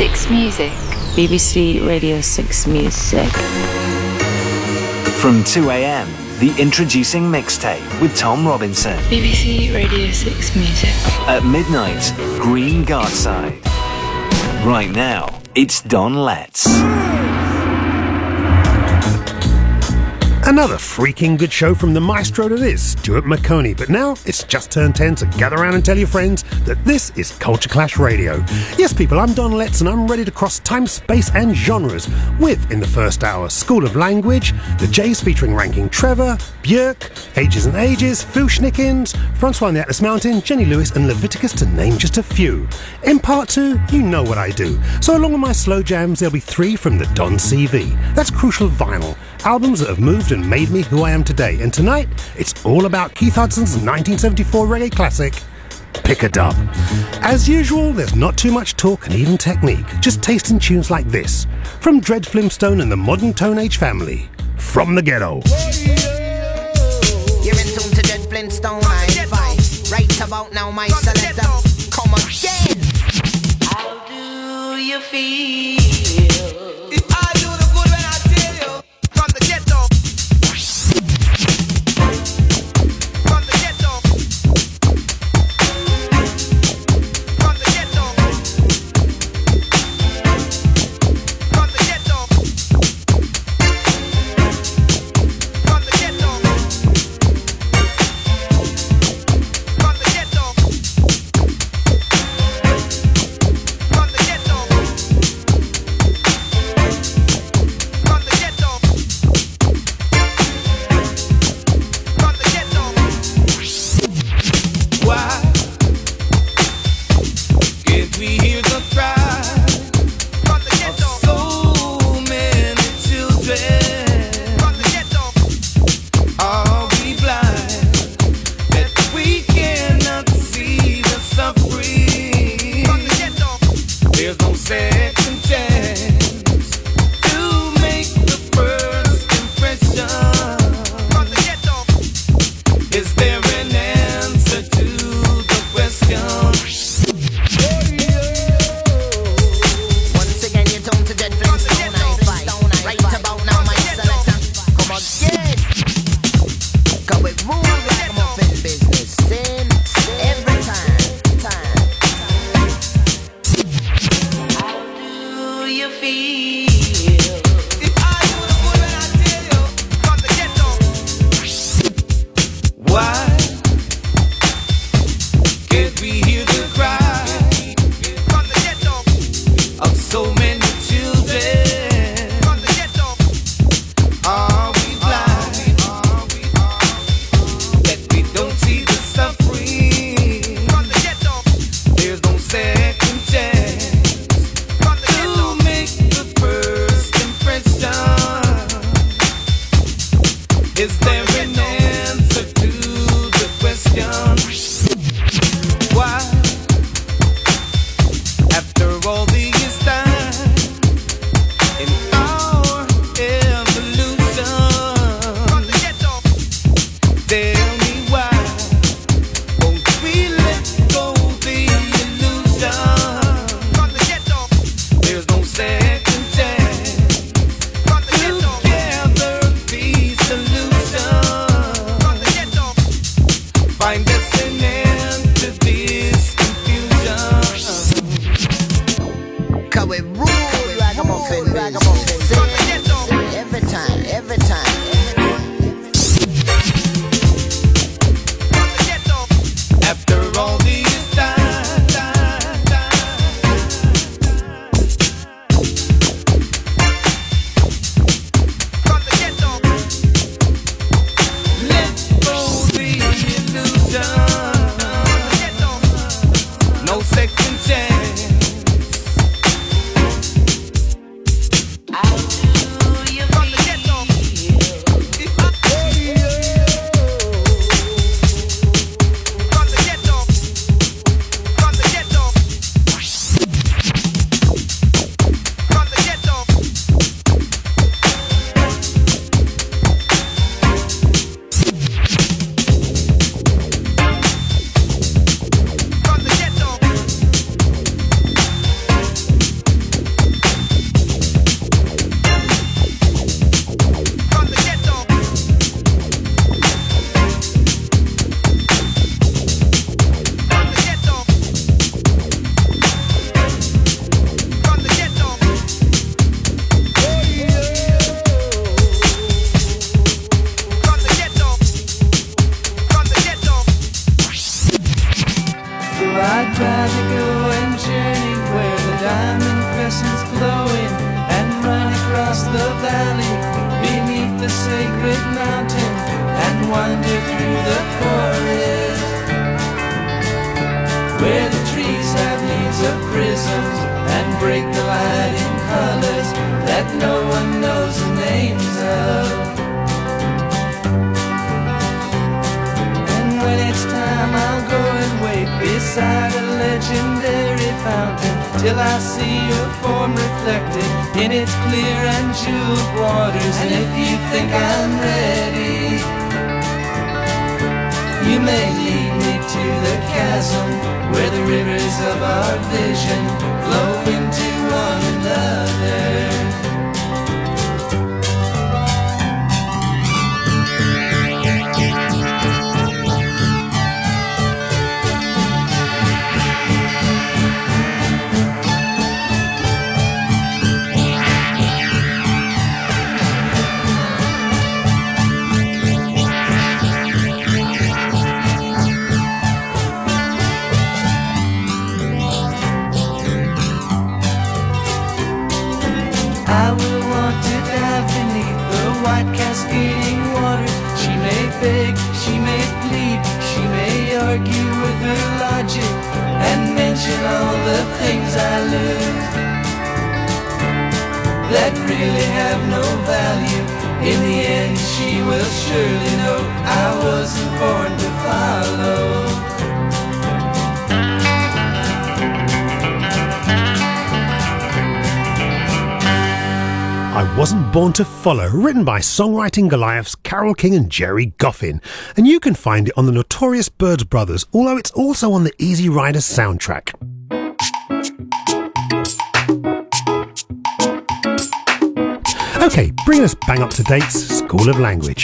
6 Music. BBC Radio 6 Music. From 2 a.m, the Introducing Mixtape with Tom Robinson. BBC Radio 6 Music. At midnight, Green Guardside. Right now, it's Don Letts. Another freaking good show from the maestro that is Stuart Maconie. But now it's just turned 10, so gather around and tell your friends that this is Culture Clash Radio. Yes, people, I'm Don Letts and I'm ready to cross time, space and genres with, in the first hour, School of Language, the Jays featuring Ranking Trevor, Björk, Ages and Ages, Phil Schnickens, Francois and the Atlas Mountain, Jenny Lewis and Leviticus, to name just a few. In part 2, you know what I do. So along with my slow jams, there'll be 3 from the Don CV. That's Crucial Vinyl. Albums that have moved and made me who I am today. And tonight, it's all about Keith Hudson's 1974 reggae classic, Pick a Dub. As usual, there's not too much talk and even technique, just tasting tunes like this, from Dred Flimstone and the Modern Tone Age family, From the Ghetto. You're in tune to Dred Flintstone, right about now, my selector, come again. How do you feel? flowing and run across the valley beneath the sacred mountain and wander through the forest where the trees have leaves of prisms and break the light in colors that no one knows the names of. And when it's time I'll go and wait beside a legendary fountain till I see your form reflected in its clear and jeweled waters. And if you think I'm ready, you may lead me to the chasm where the rivers of our vision flow into one another. Cascading waters, she may beg, she may plead, she may argue with her logic and mention all the things I lose that really have no value. In the end she will surely know I wasn't born to follow. I Wasn't Born to Follow, written by Songwriting Goliaths Carole King and Gerry Goffin. And you can find it on the Notorious Birds Brothers, although it's also on the Easy Rider soundtrack. Okay, bring us bang up to date's School of Language.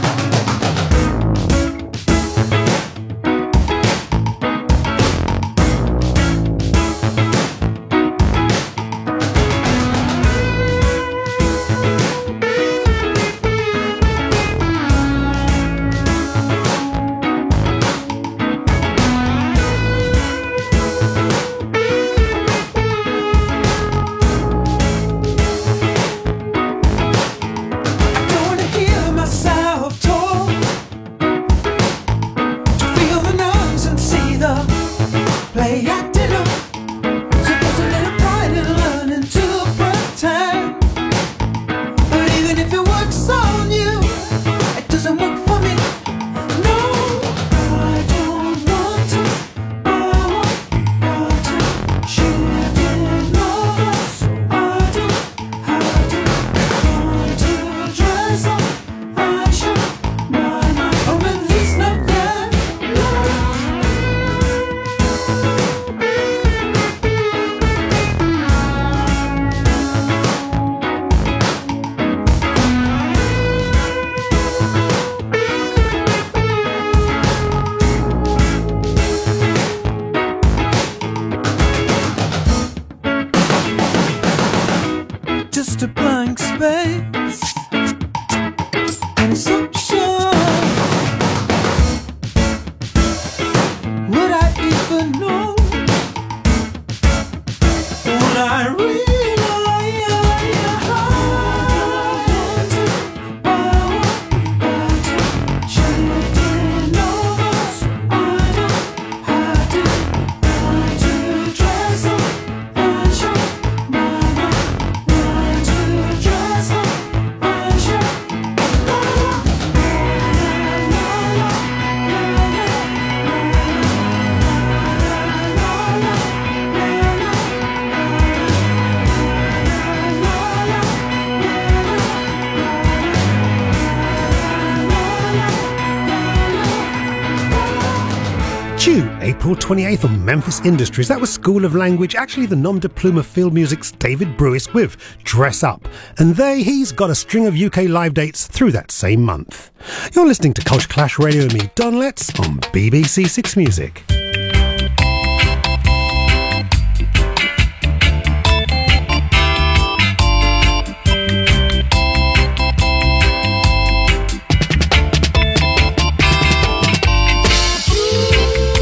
April 28th on Memphis Industries. That was School of Language, actually the nom de plume of Field Music's David Brewis with Dress Up. And he's got a string of UK live dates through that same month. You're listening to Culture Clash Radio with me, Don Letts, on BBC Six Music.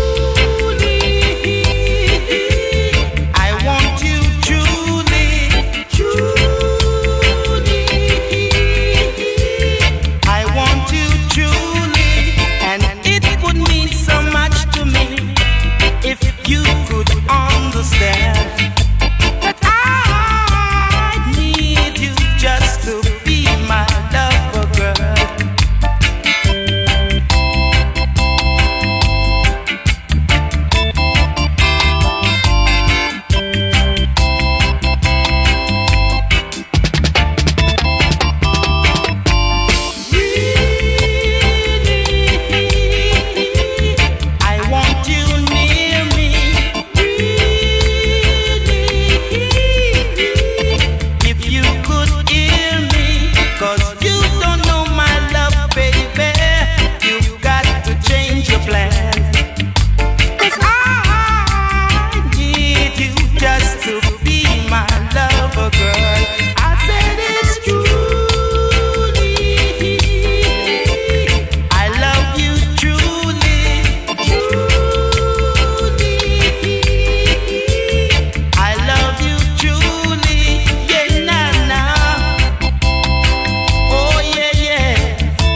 I want you truly. just to be my lover, girl. I said it's truly, I love you truly, truly, I love you truly, yeah, nah, nah. Oh yeah, yeah.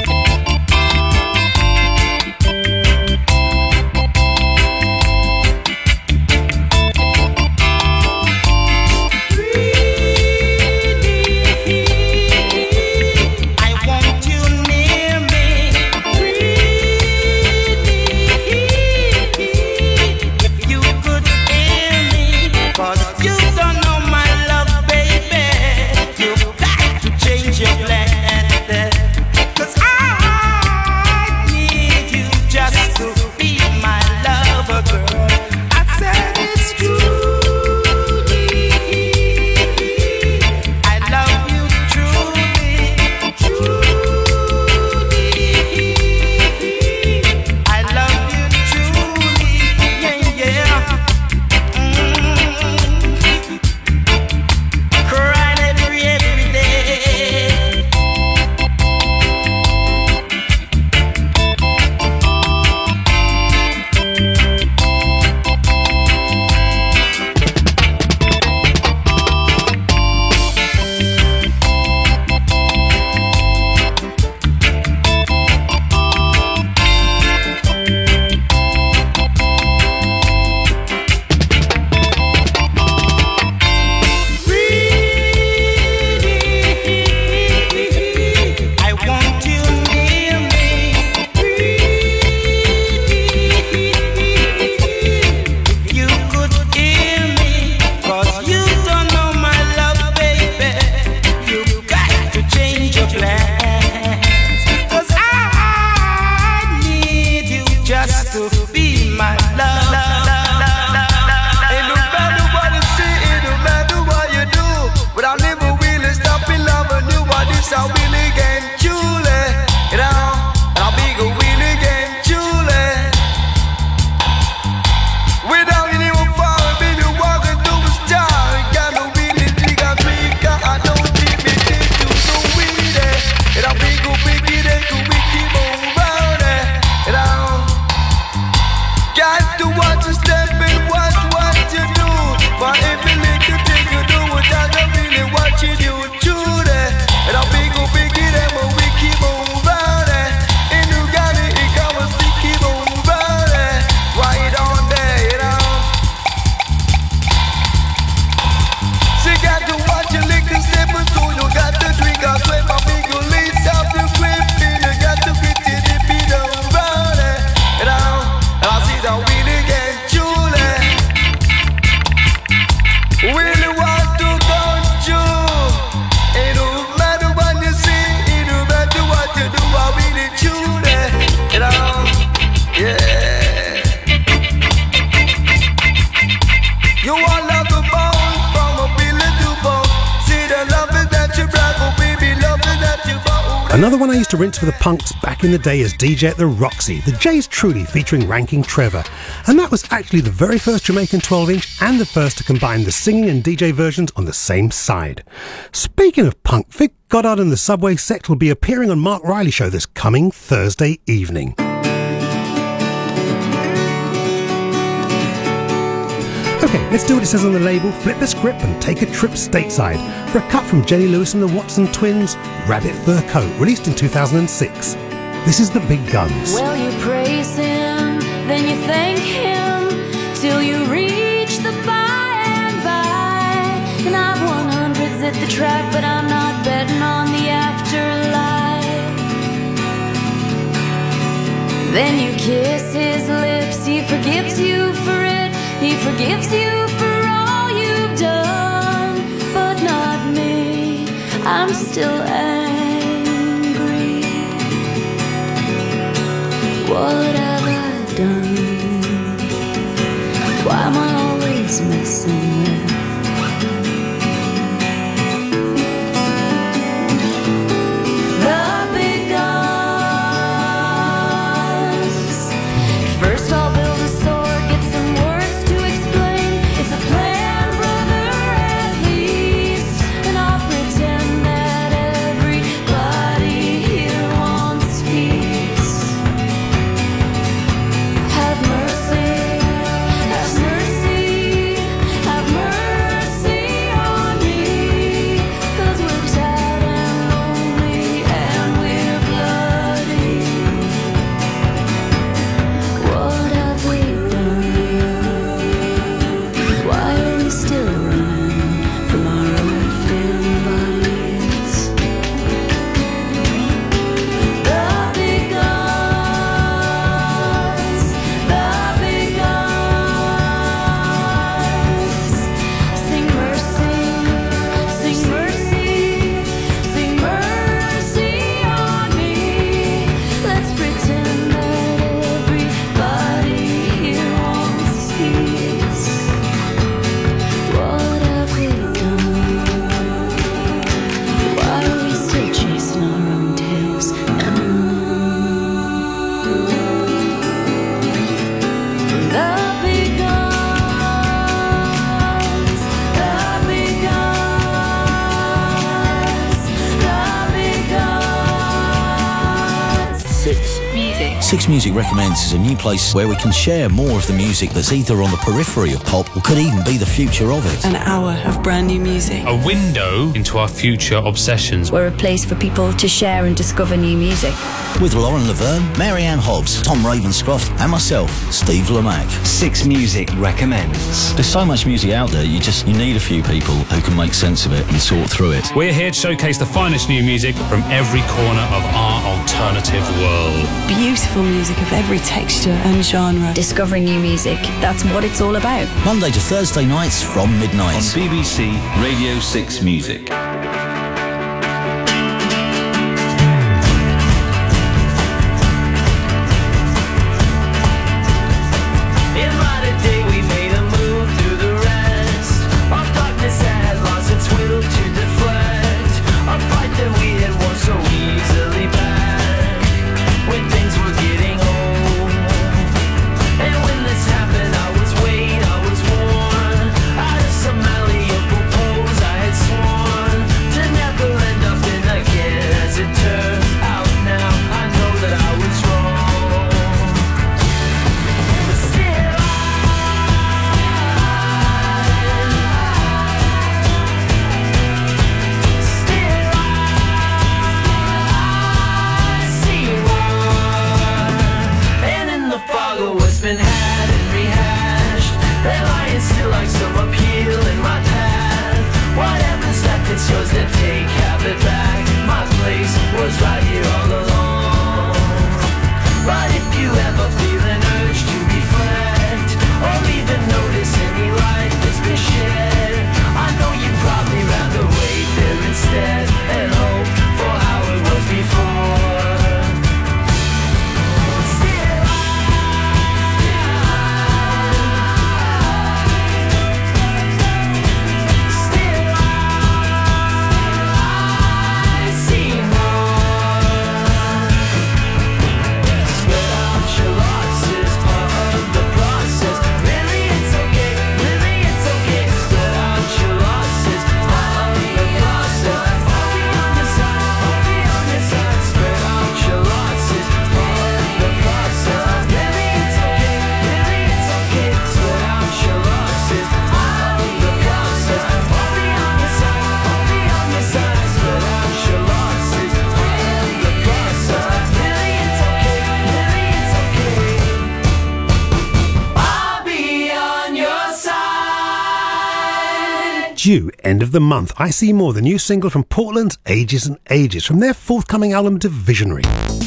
I want you near me, if you could hear me, 'cause you don't know my love, baby. You've got to change your plans, 'cause I need you just to be my lover, girl. I said it's truly, I love you truly, truly, I love you truly, yeah, yeah. Crying every day. I want you near me, if you could hear me, 'cause you don't know my love, baby. You've got to change your plans, 'cause I need you just to be my love. It no matter what you see, it no matter what you do, but I'll never really stop in loving you. But this I really again, Julie, you know, and I'll be go really again, Julie. Without anyone following me, you walking through the star. Got no really dig I think I don't think me did to so weedy, and I'll be go biggie then to we keep on round, you know. Got to watch you step and watch what you do. For every little thing you do, without really watching you do that. And I'll be go biggie then when we keep on round. And you got it, it come and we keep on round. Right on there, you know. So you got to watch your liquor step and so you got to drink. I swear my big leads up your grip. You got to get it if you don't round, you know. And I see that we again, Julie. Really want to go to. It don't matter what you see, it don't matter what you do. I really Julie, you know, yeah. You are like a bone from a billion to bone. See the love that you brought, oh baby, love that you brought. Another one I used to rinse for the punks back in the day as DJ at the Roxy, the J's Truly featuring Ranking Trevor. And that was actually the very first Jamaican 12-inch and the first to combine the singing and DJ versions on the same side. Speaking of punk, Vic Goddard and the Subway Sect will be appearing on Mark Riley Show this coming Thursday evening. Okay, let's do what it says on the label, flip the script and take a trip stateside for a cut from Jenny Lewis and the Watson Twins, Rabbit Fur Coat, released in 2006. This is the Big Guns. Well, you praise him, then you thank him, till you reach the by and by. And I've won hundreds at the track, but I'm not betting on the afterlife. Then you kiss his lips, he forgives you for it, he forgives you for all you've done. But not me, I'm still angry. What have I done? Why am I always messing with? The big guns. First I'll build a sword, get some words to explain. It's a plan, brother. Six Music Recommends is a new place where we can share more of the music that's either on the periphery of pop or could even be the future of it. An hour of brand new music. A window into our future obsessions. We're a place for people to share and discover new music. With Lauren Laverne, Marianne Hobbs, Tom Ravenscroft and myself, Steve Lamacq. Six Music Recommends. There's so much music out there, you need a few people who can make sense of it and sort through it. We're here to showcase the finest new music from every corner of our alternative world. Beautiful music of every texture and genre. Discovering new music, that's what it's all about. Monday to Thursday nights from midnight. On BBC Radio 6 Music. Due end of the month, I See More, the new single from Portland's Ages and Ages, from their forthcoming album Divisionary.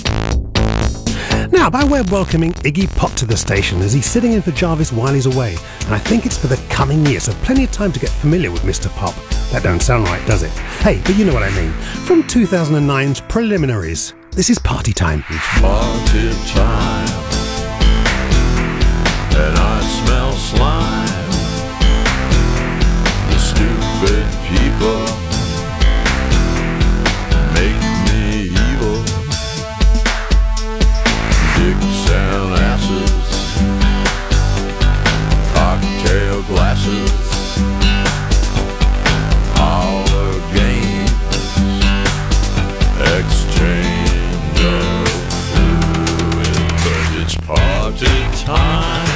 Now, by way of welcoming Iggy Pop to the station, as he's sitting in for Jarvis while he's away, and I think it's for the coming year, so plenty of time to get familiar with Mr. Pop. That don't sound right, does it? Hey, but you know what I mean. From 2009's Preliminaries, this is Party Time. It's party time, and I smell slime. The stupid people make me evil. Dicks and asses, cocktail glasses, all the games, exchange of fluid, but it's party time.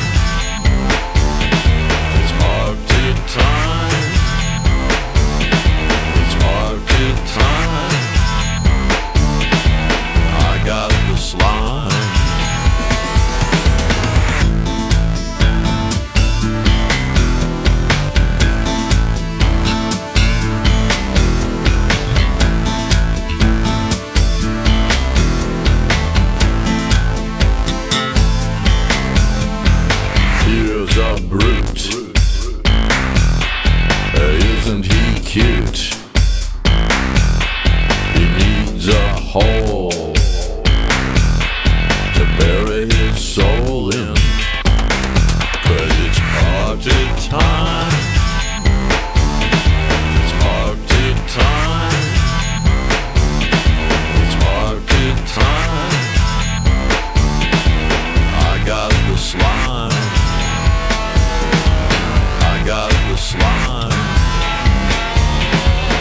It's party time. It's party time. I got the slime. Here's a brute. Isn't he cute? He needs a hole to bury his soul in. 'Cause it's party time. It's party time. It's party time. I got the slime. I got the slime.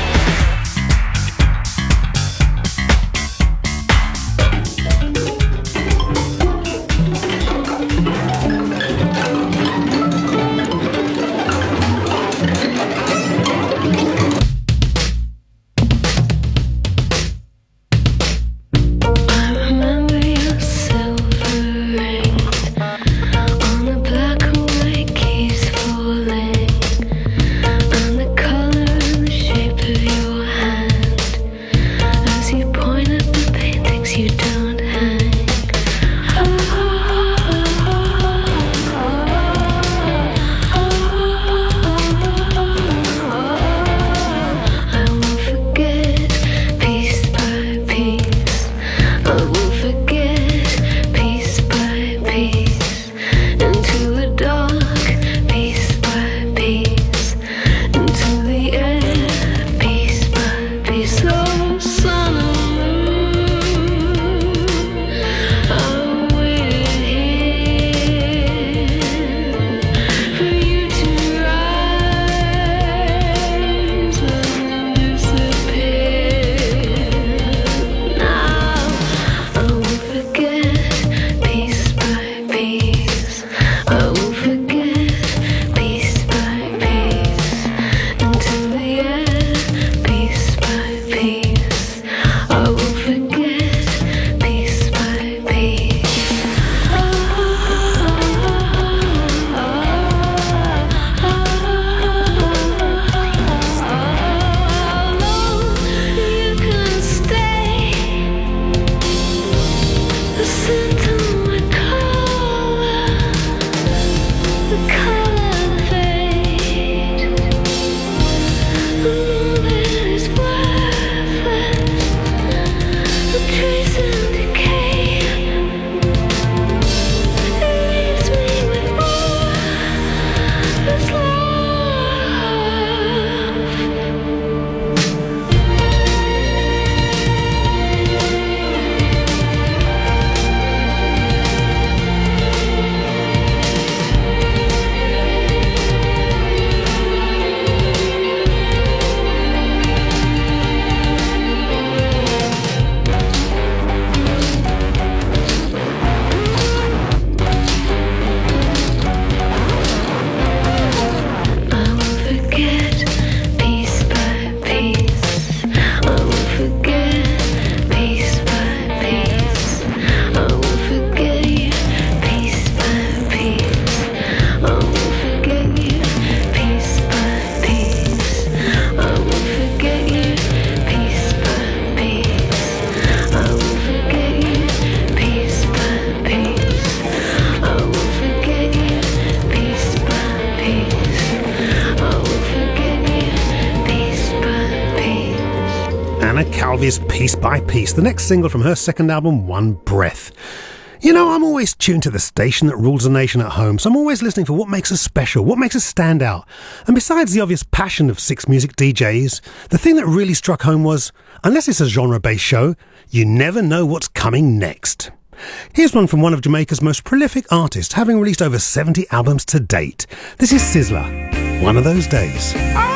Anna Calvi's Piece by Piece, the next single from her second album, One Breath. You know, I'm always tuned to the station that rules the nation at home, so I'm always listening for what makes us special, what makes us stand out. And besides the obvious passion of Six Music DJs, the thing that really struck home was, unless it's a genre-based show, you never know what's coming next. Here's one from one of Jamaica's most prolific artists, having released over 70 albums to date. This is Sizzla, One of Those Days.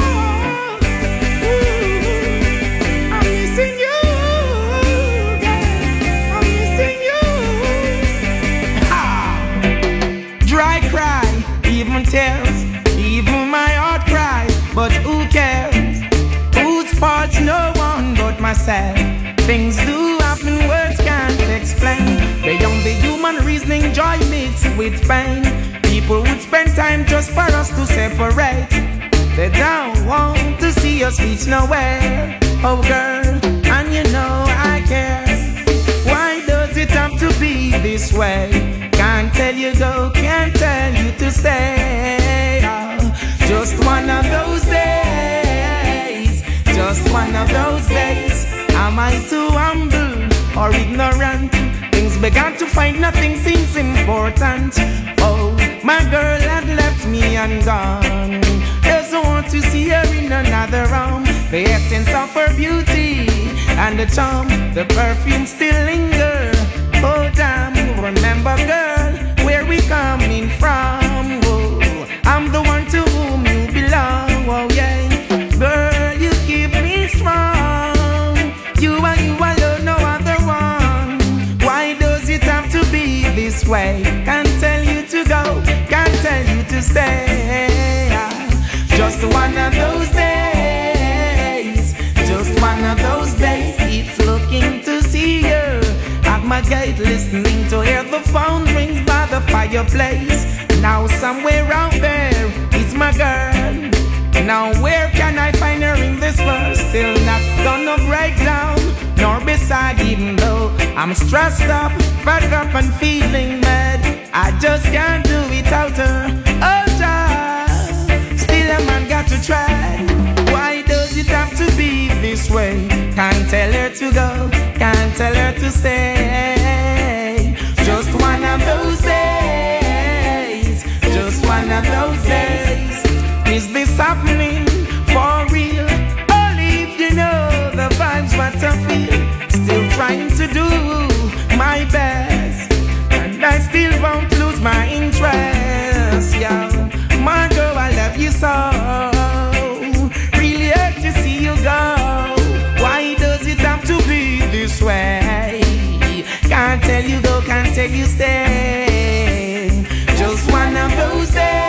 Tears, even my heart cries, but who cares? Whose fault's no one but myself. Things do happen, words can't explain. Beyond the human reasoning, joy mixed with pain. People would spend time just for us to separate. They don't want to see us reach nowhere. Oh girl, and you know I care. Why does it have to be this way? Can't tell you go, can't tell you to stay. Oh, just one of those days. Just one of those days. Am I too humble or ignorant? Things began to find nothing seems important. Oh, my girl had left me and gone. Doesn't want to see her in another room. The essence of her beauty and the charm, the perfume still linger. Oh damn, remember girl, where we coming from. Oh, I'm the one to whom you belong. Oh yeah, girl, you keep me strong. You and you alone, no other one. Why does it have to be this way? Can't tell you to go, can't tell you to stay. Just one of those days. Just one of those days. It's looking to see you at my gate, listening to hear the phone rings by the fireplace. Now somewhere out there is my girl. Now where can I find her in this world? Still not gonna break down, nor beside, even though I'm stressed up, fed up and feeling mad. I just can't do without her. Oh child, still a man got to try. Why does it have to be this way? Can't tell her to go, can't tell her to stay. Just one of those days. Just one of those days. Is this happening for real? Only if you know the vibes what I feel. Still trying to do my best, and I still won't lose my interest. Yeah, my girl, I love you so. Really hurt to see you go. Why does it have to be this way? Can't tell you go, can't tell you stay. Just one of those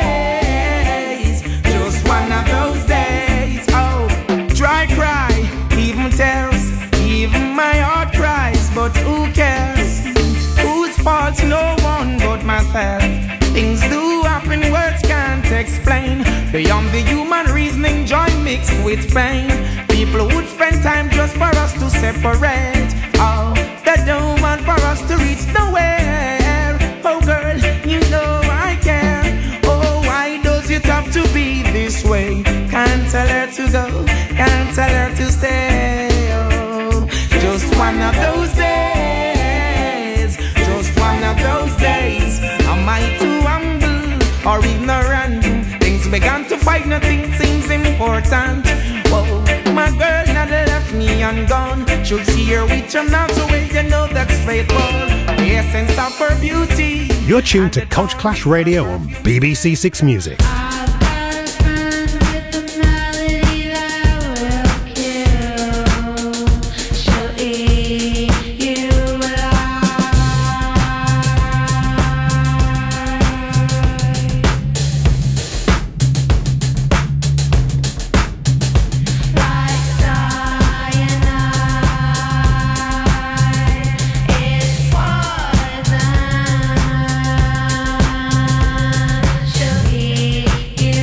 days. Just one of those days. Oh, dry cry, even tears, even my heart cries, but who cares? Whose fault's no one but myself. Things do happen, words can't explain. Beyond the human reasoning, joy mixed with pain. People would spend time just for us to separate. Oh, they don't want for us to reach nowhere. Oh girl, you know I care. Oh, why does it have to be this way? Can't tell her to go, can't tell her to stay. Oh, just one of those days. Just one of those days. Am I too humble or ignorant? Things began to fight, nothing seems important. Whoa, my girl now they left me and gone. Should see her with your mouth away, you know that's straightforward. The essence of her beauty. You're tuned to Culture Clash Radio on BBC Six Music. You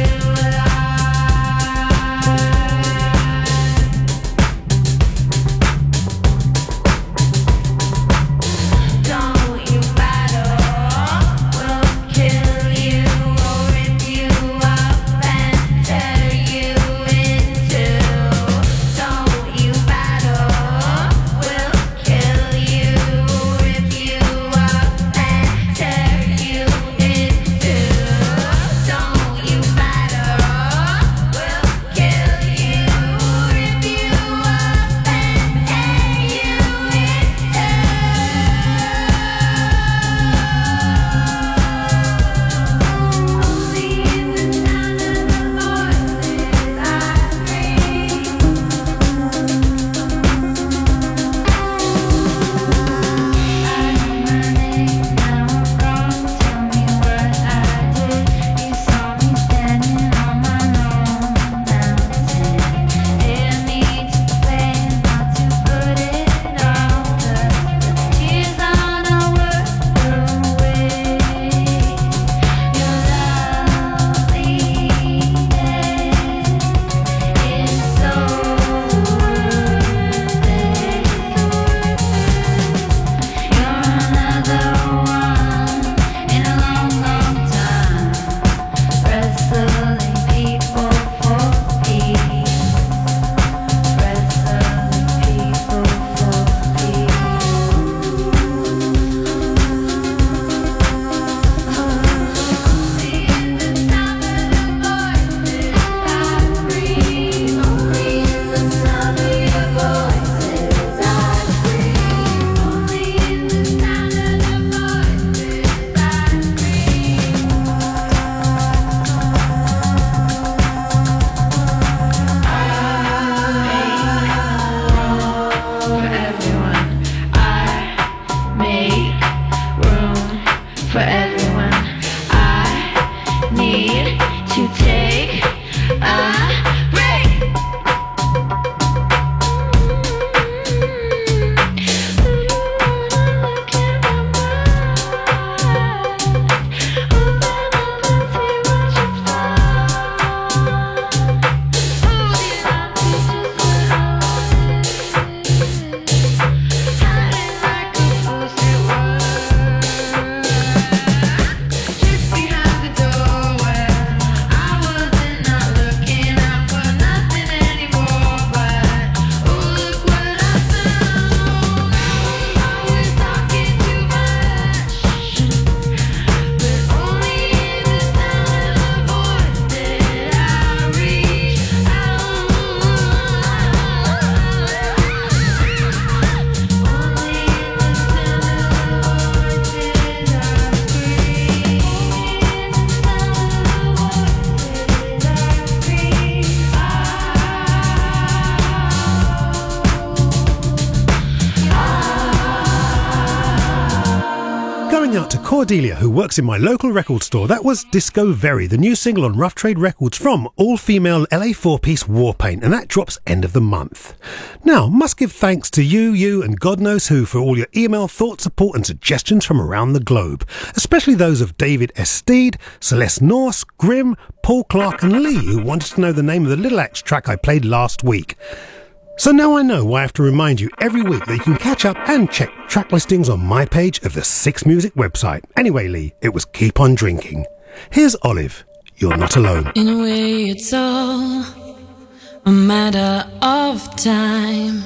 going out to Cordelia, who works in my local record store. That was Disco Very, the new single on Rough Trade Records from all-female LA 4-piece Warpaint, and that drops end of the month. Now, must give thanks to you and God knows who for all your email, thought, support and suggestions from around the globe, especially those of David S. Steed, Celeste Norse, Grim, Paul Clark and Lee, who wanted to know the name of the Little Axe track I played last week. So now I know why I have to remind you every week that you can catch up and check track listings on my page of the Six Music website. Anyway, Lee, it was Keep On Drinking. Here's Olive, You're Not Alone. In a way, it's all a matter of time.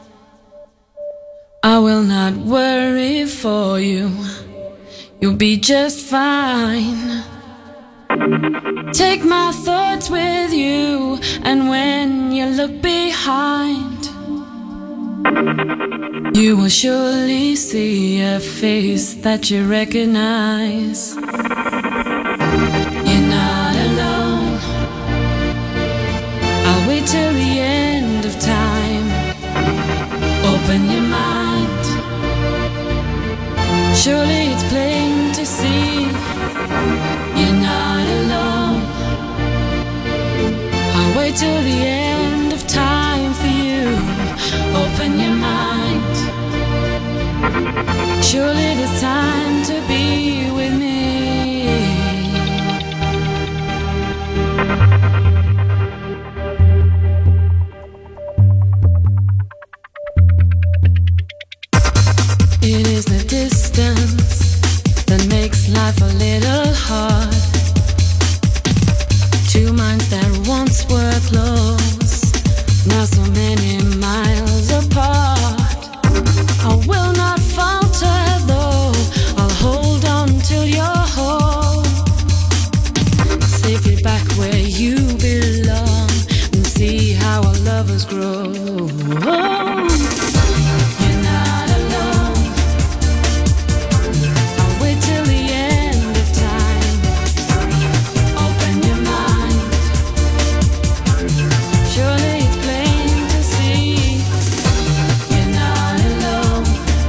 I will not worry for you. You'll be just fine. Take my thoughts with you, and when you look behind, you will surely see a face that you recognize. You're not alone. I'll wait till the end of time. Open your mind. Surely it's plain to see you're not alone. I'll wait till the end of time for you. Open your mind. Surely there's time to be with me. It is the distance that makes life a little hard. Two minds that once were close, now so many miles apart. I will not falter though, I'll hold on till you're whole. Safely back where you belong, and see how our lovers grow. You're not alone. I'll wait till the end of time. Open your mind. Surely it's plain to see you're not alone.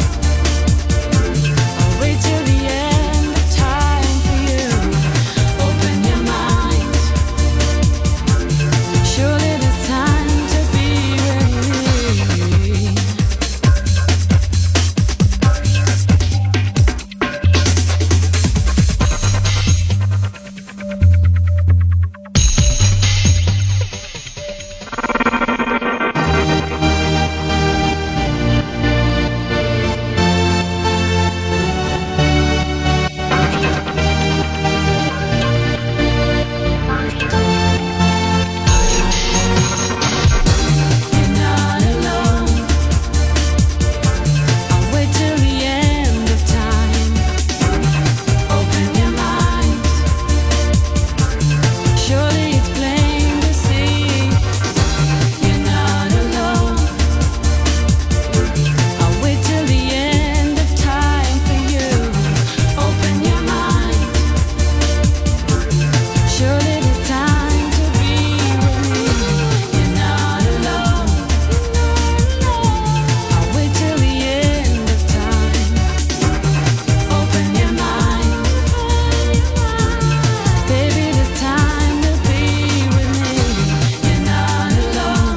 I'll wait till the end of time for you. Open your mind. Surely there's time to be with me. You're not alone. I'll wait till the end of time. Open your mind. Surely it's plain to see you're not alone. I'll wait till the end of time for you. Open your mind. Surely there's time to be with me. You're not alone. I'll wait till the end of time. Open your mind. Baby, there's time to be with me. You're not alone.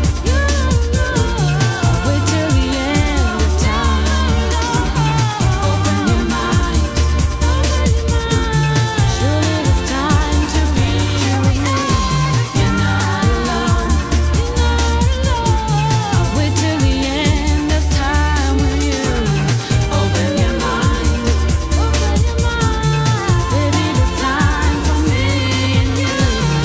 I'll wait till the end of time. Open your mind. Surely there's time to be with me. You're not alone. I'll wait till the end of time with you. Open your mind. Baby, there's time for me and you.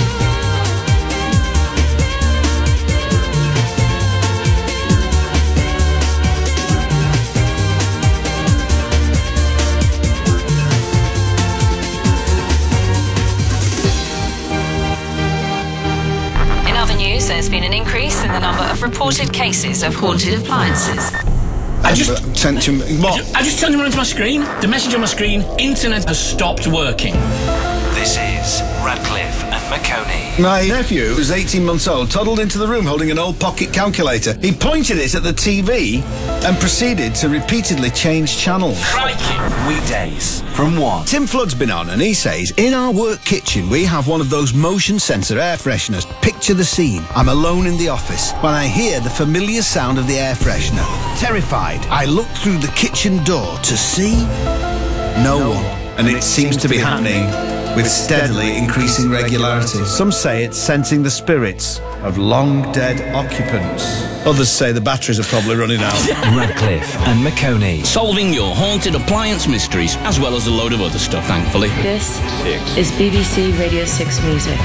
In other news, there's been an increase in the number of reported cases of haunted appliances. I just turned around to my screen. The message on my screen: internet has stopped working. This is Radcliffe and McConey. My nephew, who's 18 months old, toddled into the room holding an old pocket calculator. He pointed it at the TV and proceeded to repeatedly change channels. Crikey! Weekdays from 1. Tim Flood's been on and he says, in our work kitchen we have one of those motion sensor air fresheners. Picture the scene. I'm alone in the office when I hear the familiar sound of the air freshener. Terrified, I look through the kitchen door to see no one. And it seems to be happening with steadily increasing regularity. Some say it's sensing the spirits of long-dead occupants. Others say the batteries are probably running out. Radcliffe and McConey. Solving your haunted appliance mysteries, as well as a load of other stuff, thankfully. This is BBC Radio 6 Music.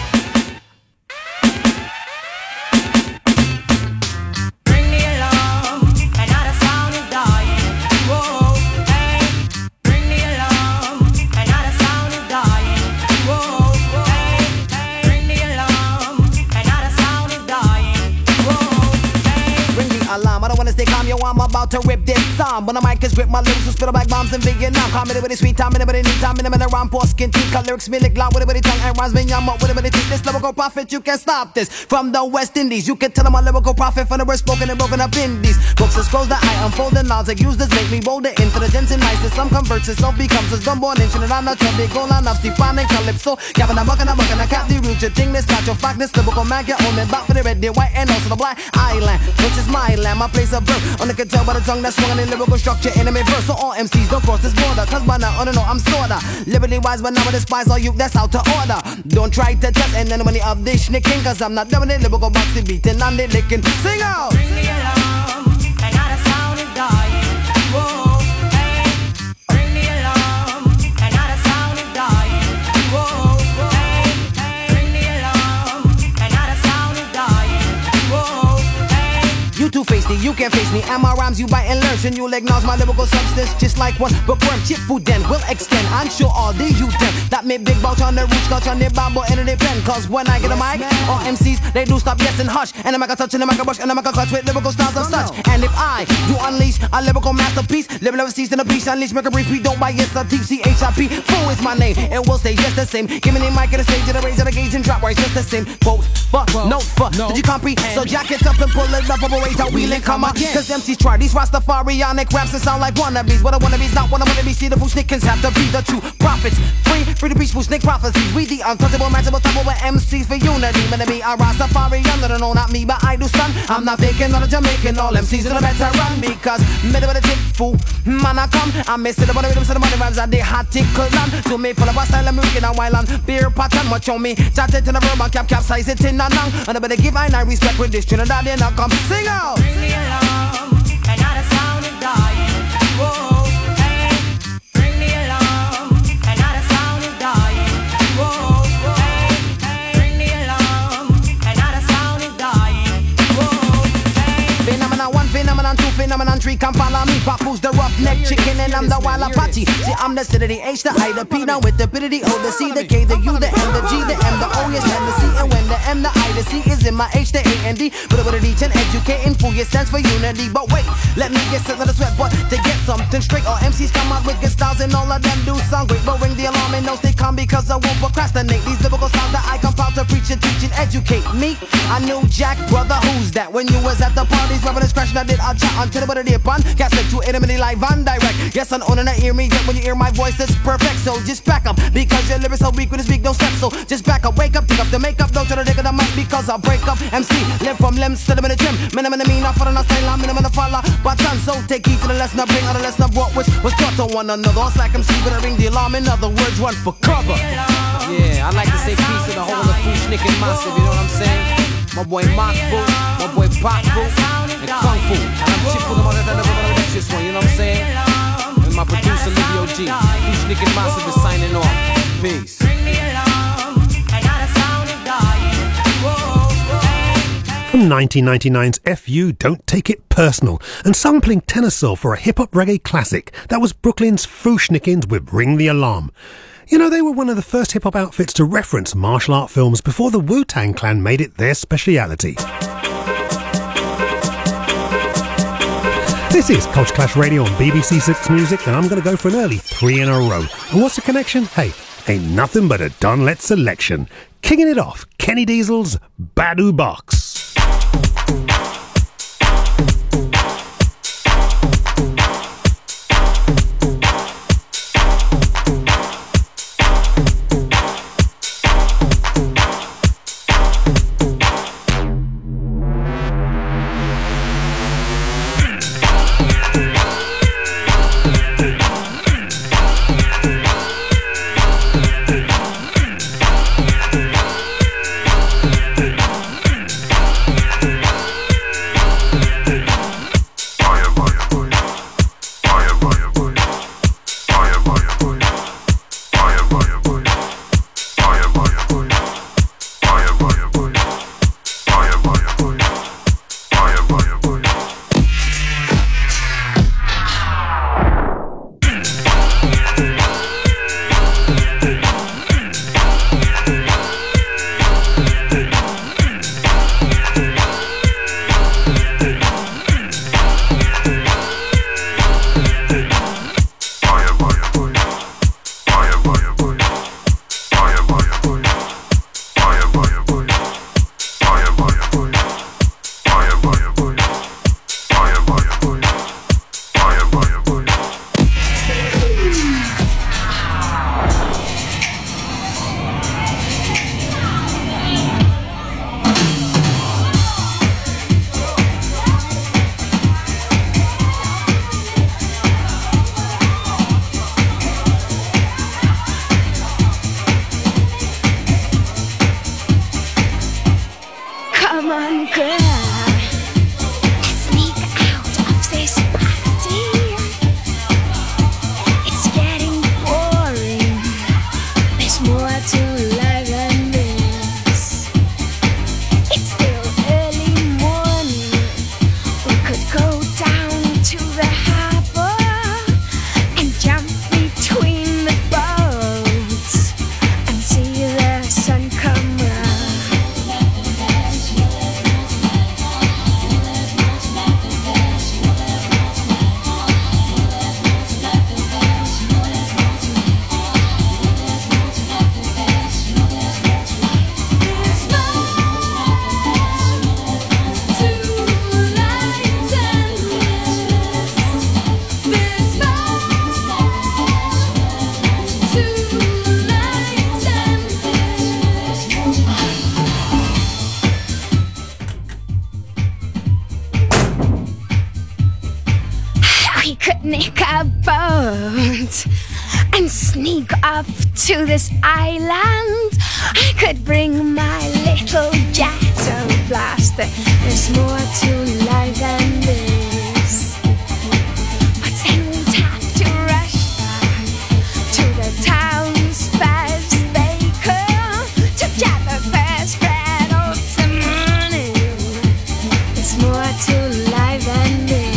I'm about to rip this song. When the mic is grip, my lyrics will spit like bombs in Vietnam. Comedy with the sweet time, anybody need time, anybody around poor skin teeth. Cut lyrics, me lick loud with the tongue and rhymes me yum up with the teeth. This lyrical prophet, you can't stop this. From the West Indies, you can tell I'm a lyrical prophet from the worst spoken and broken up indies. Books and scrolls that I unfold and knowledge like use this make me bolder, intelligent and nice. Some converts, some becomes a gunborn nation and I'm not your big goal enough. Stefan and Calypso, Gavin, I'm bucking, I can't the root your thing. This not your fact, this lyrical man get on me back for the red, the white, and also the black island, which is my land, my place of birth. On the can tell by the tongue that's swung in lyrical structure, enemy verse. So all MCs don't cross this border, cause by now, no, I'm sorta liberty wise, but now I despise all you that's out to order. Don't try to test and then money of this nicking, cause I'm not doing it, lyrical boxing beating, I'm the licking. Sing out! Bring the alarm, and now the sound is dying. Whoa, hey. Bring the alarm, and now the sound is dying. Whoa, hey, hey. Bring the alarm, and now the sound is dying. Whoa, hey. You two-faced me, you can't face me, and my rhymes you bite and learn, and you'll acknowledge my lyrical substance just like one bookworm. Chip food then will extend, I'm sure all the youth then that made big bout on the roots, scotch on their Bible and their pen. Cause when I get a mic, all MCs, they do stop yes and hush, and I'm a touch and I'm a brush and I'm a clutch with lyrical styles of such. And if I do unleash a lyrical masterpiece, living overseas in a piece, unleash, make a brief, we don't buy yes, a TCHIP. Fool is my name, and we'll stay just the same. Give me the mic and the stage, and the raise of the gauge and drop right just the same. Quote, fuck, note, fuck, did you comprehend? So jack it up and pull it up, wait out, wheel and come again. Cause MCs try these Rastafarianic raps and sound like wannabes. But a wannabe's not what I wanna be. See the fool snickers have to be the true prophets. Free the peaceful snick prophecy. We the untouchable, matchable, top with MCs for unity. Man, me a Rastafarian, no, not me, but I do stun. I'm not faking, not a Jamaican. All MCs are the better run because middle of the tip fool, man, I come. I'm missing the money rhythms, the money rhymes, and they hot tickle on. To me, full of a style, I'm moving and while on beer pattern, much on me. Chat it in a verb, capsize it in a nung. And I better give I respect with this Trinidadian, I come sing out. Bring the alarm, and now the sound is dying. Whoa, hey. Bring the alarm, and now the sound is dying. Whoa, hey, hey. Bring the alarm, and now the sound is dying. Whoa, hey. Phenomenon 1, phenomenon 2, phenomenon 3, come follow me. Papoose the roughneck chicken, and I'm the wild Apache. See, I'm the C to the H, the I, the P, now with the P to the O, the C, the K, the U, the M, the G, the M, the O, yes, and the C. And when the M, the I, the C is in my H, the A, and D. But with a reach and educating fool, it stands for unity. But wait, let me get set on the sweat, but to get something straight, all MCs come out with good styles, and all of them do sound great. But ring the alarm and know they come because I won't procrastinate. These lyrical styles that I compile to preach and teach and educate me. I knew Jack, brother, who's that? When you was at the parties, rubbing and scratching, I did a chat until the dip on. Got set to intimately live and direct. Yes, I'm on and I hear me. When you hear my voice, it's perfect. So just back up because your lyrics so weak when you speak, no step. So just back up, wake up, pick up the makeup, don't try to dig it the mic because I'll break up. MC, live from limbs to the minute gym. Minimum mean, I follow, not style, I'm minimum to follow. But done, so take heed to the lesson I bring out the lesson I brought, which was taught to one another. It's like MC, but I ring the alarm. In other words, run for cover. Yeah, I like to say peace to the whole of the food, Nick and Massive, you know what I'm saying? My boy Mark Fu, my boy Pop Fu, and Kung Fu. And I'm Chip for the mother that never gonna reach this one, you know what I'm saying? And my producer Livio G, Food, Nick and Massive is signing off. Peace. From 1999's FU Don't Take It Personal, and sampling Tenor Soul for a hip-hop reggae classic, that was Brooklyn's Fushnikins with Ring the Alarm. You know, they were one of the first hip-hop outfits to reference martial art films before the Wu-Tang Clan made it their speciality. This is Culture Clash Radio on BBC Six Music, and I'm going to go for an early 3 in a row. And what's the connection? Hey, ain't nothing but a Don Let selection. Kicking it off, Kenny Diesel's Badu Box. To this island, I could bring my little ghetto blaster. There's more to life than this. But then we'd have to rush back to the town's best baker to get the first bread of the morning. There's more to life than this.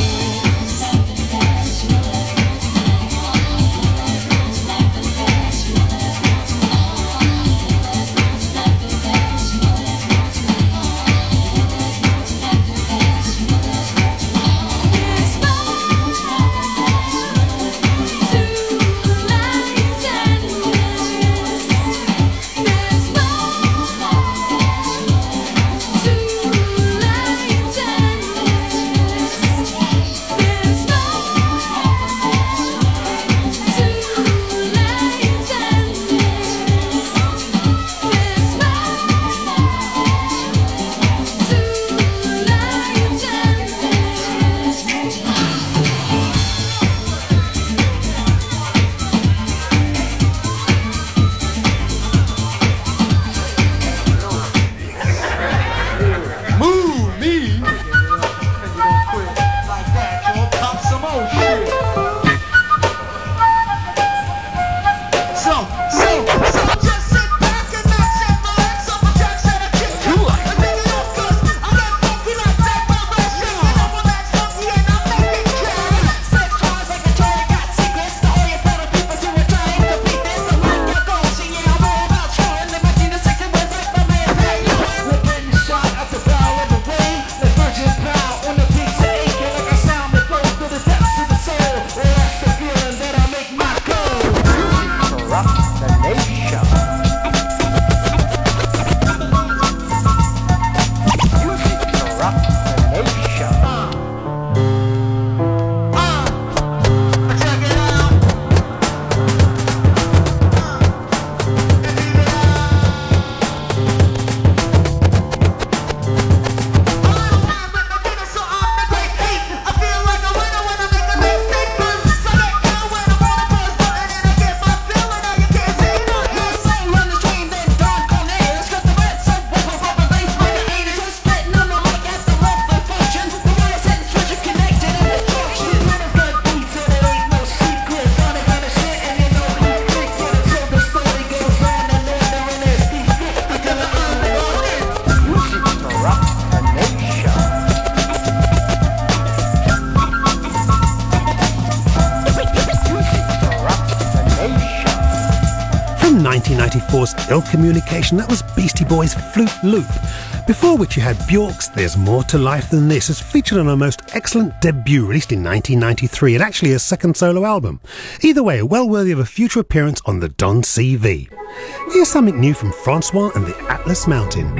1994's Ill Communication, that was Beastie Boys' Flute Loop. Before which you had Bjork's There's More to Life Than This, as featured on her most excellent debut released in 1993 and actually her second solo album. Either way, well worthy of a future appearance on the Don CV. Here's something new from Francois and the Atlas Mountain.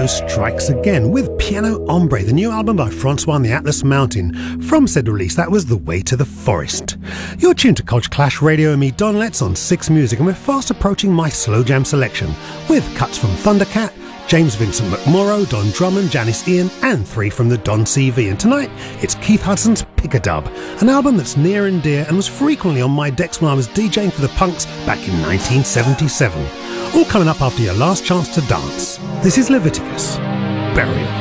Piano strikes again with Piano Hombre, the new album by Francois and the Atlas Mountain. From said release, that was The Way to the Forest. You're tuned to Culture Clash Radio and me, Don Letts, on Six Music, and we're fast approaching my slow jam selection with cuts from Thundercat, James Vincent McMorrow, Don Drummond, Janice Ian, and 3 from the Don CV. And tonight, it's Keith Hudson's Pick-a-Dub, an album that's near and dear and was frequently on my decks when I was DJing for the Punks back in 1977. All coming up after your last chance to dance. This is Leviticus, Burial.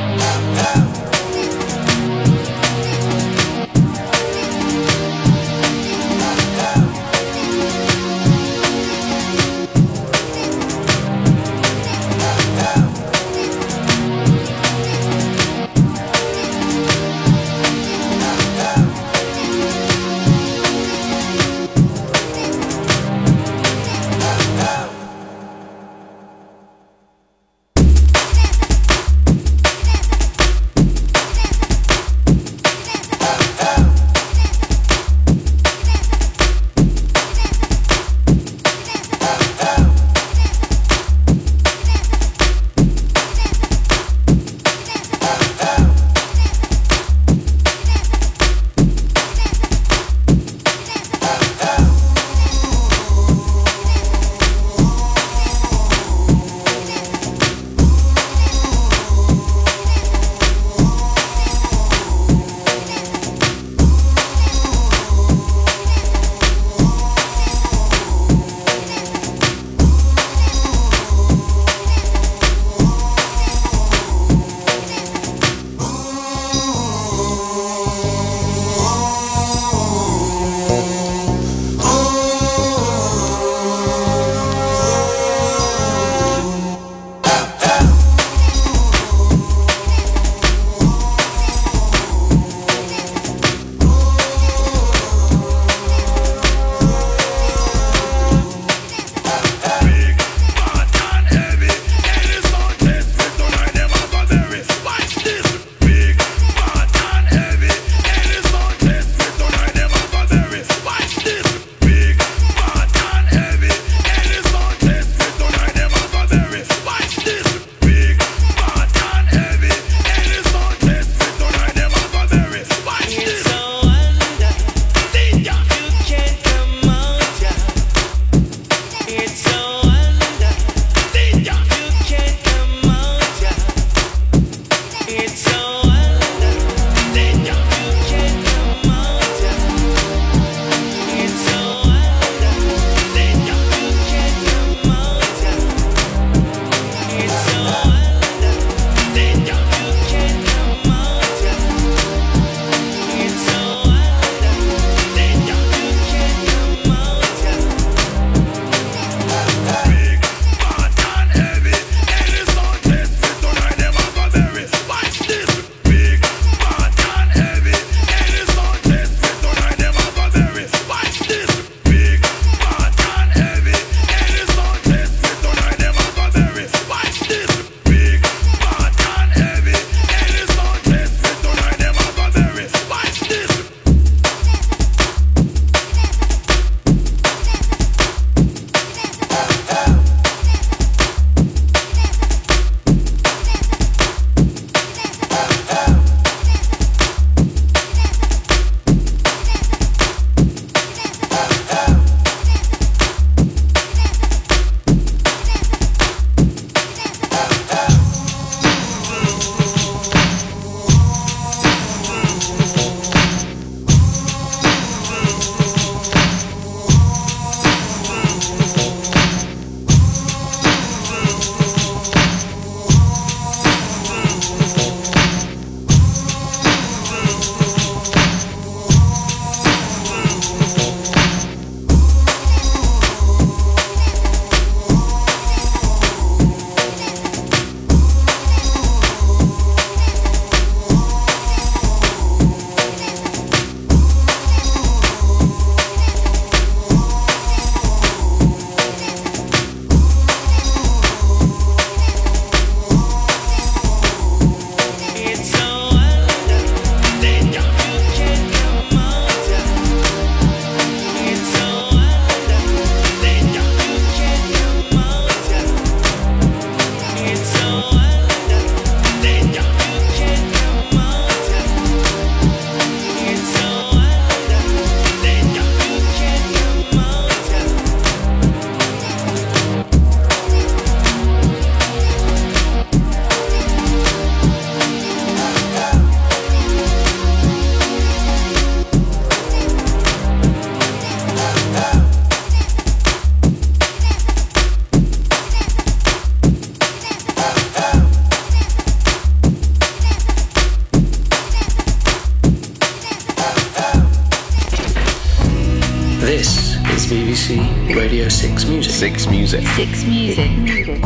Six Music. Six Music. Six Music.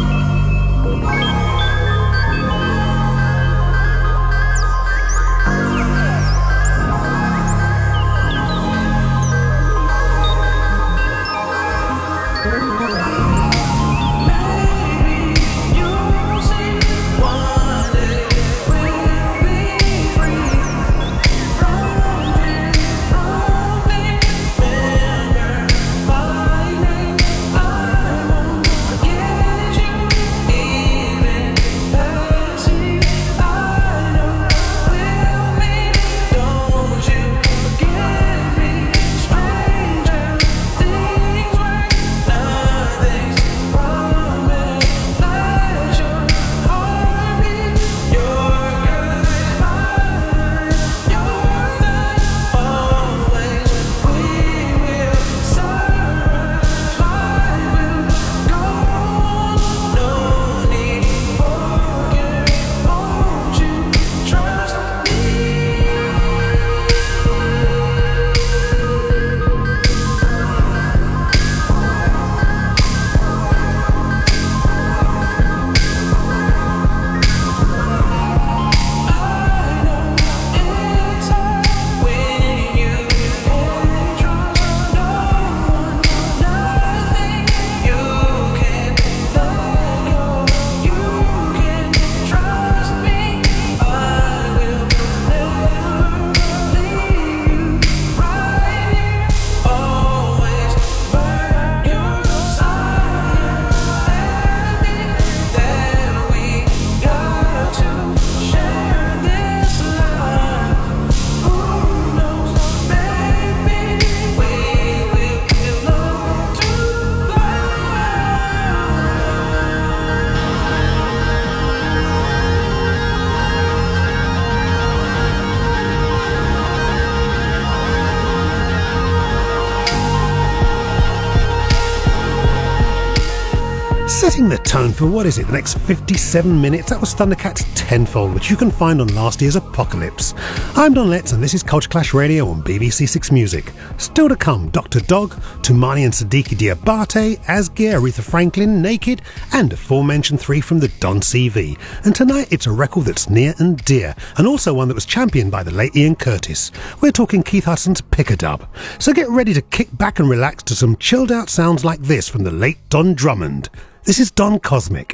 Setting the tone for, what is it, the next 57 minutes, that was Thundercats Tenfold, which you can find on last year's Apocalypse. I'm Don Letts and this is Culture Clash Radio on BBC Six Music. Still to come, Dr. Dog, Tumani and Siddiqui Diabate, Asgear, Aretha Franklin, Naked, and aforementioned three from the Don CV. And tonight it's a record that's near and dear, and also one that was championed by the late Ian Curtis. We're talking Keith Hudson's Pick-a-Dub. So get ready to kick back and relax to some chilled out sounds like this from the late Don Drummond. This is Don Cosmic.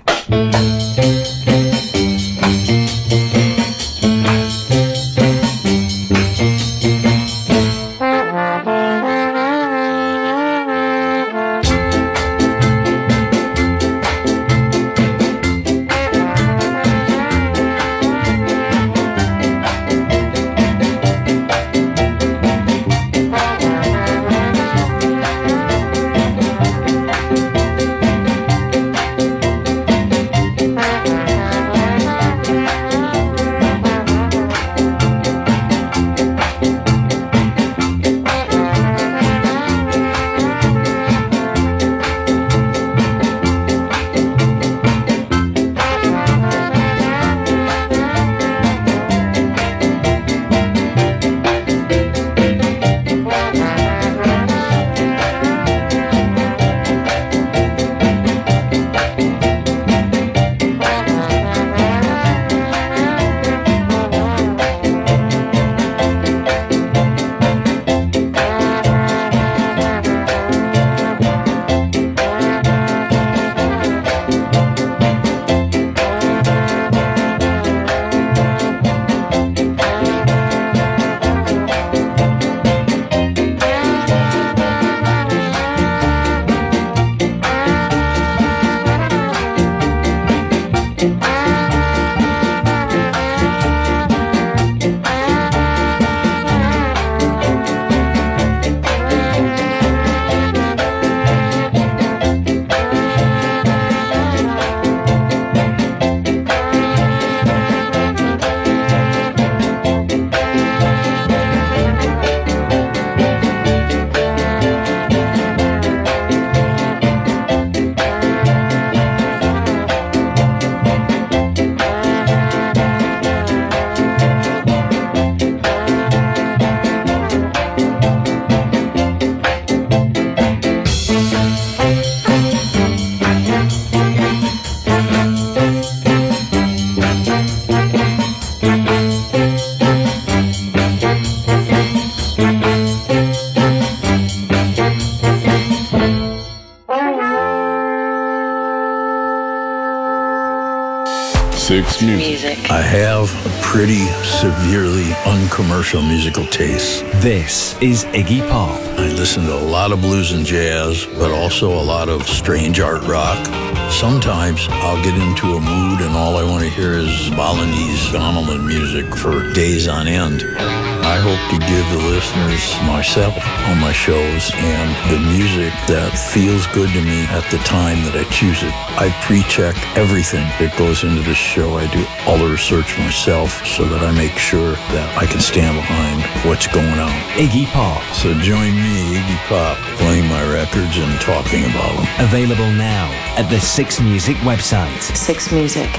Six Music. I have a pretty severely uncommercial musical taste. This is Iggy Pop. I listen to a lot of blues and jazz, but also a lot of strange art rock. Sometimes I'll get into a mood and all I want to hear is Balinese gamelan music for days on end. I hope to give the listeners myself on my shows and the music that feels good to me at the time that I choose it. I pre-check everything that goes into this show. I do all the research myself so that I make sure that I can stand behind what's going on. Iggy Pop. So join me, Iggy Pop, playing my records and talking about them. Available now at the Six Music website. Six Music.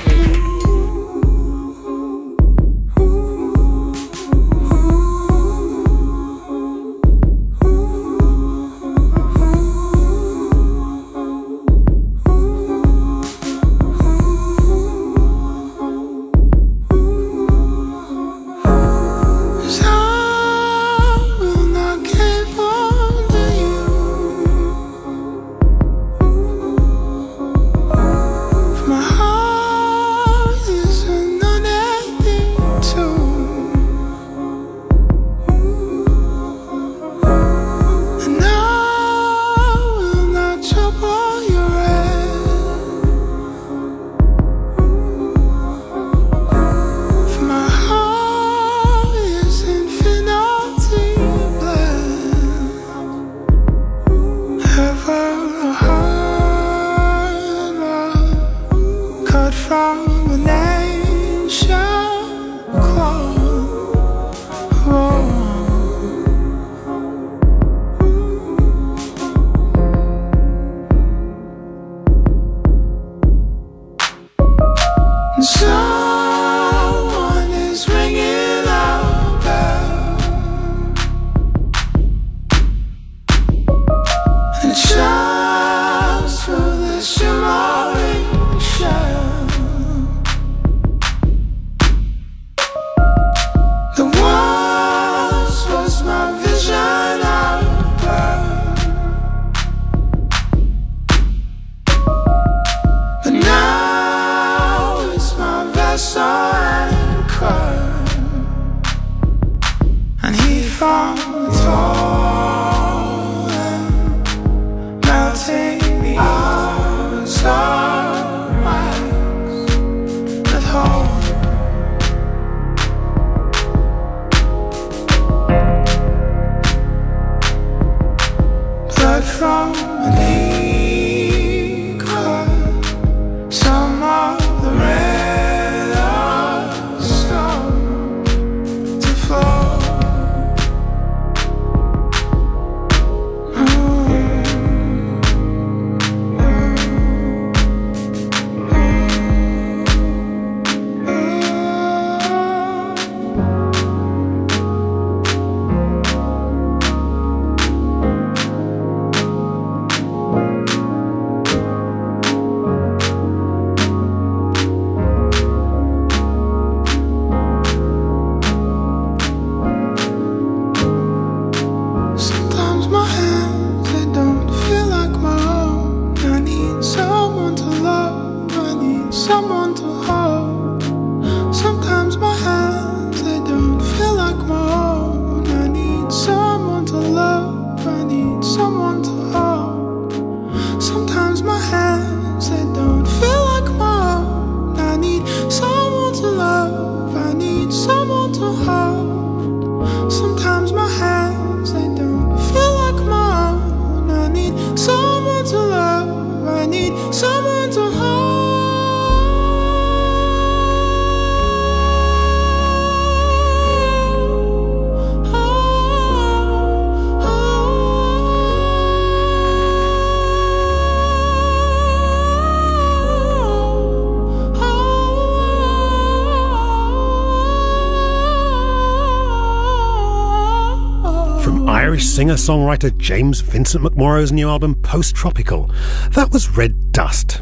Singer-songwriter James Vincent McMorrow's new album Post Tropical. That was Red Dust.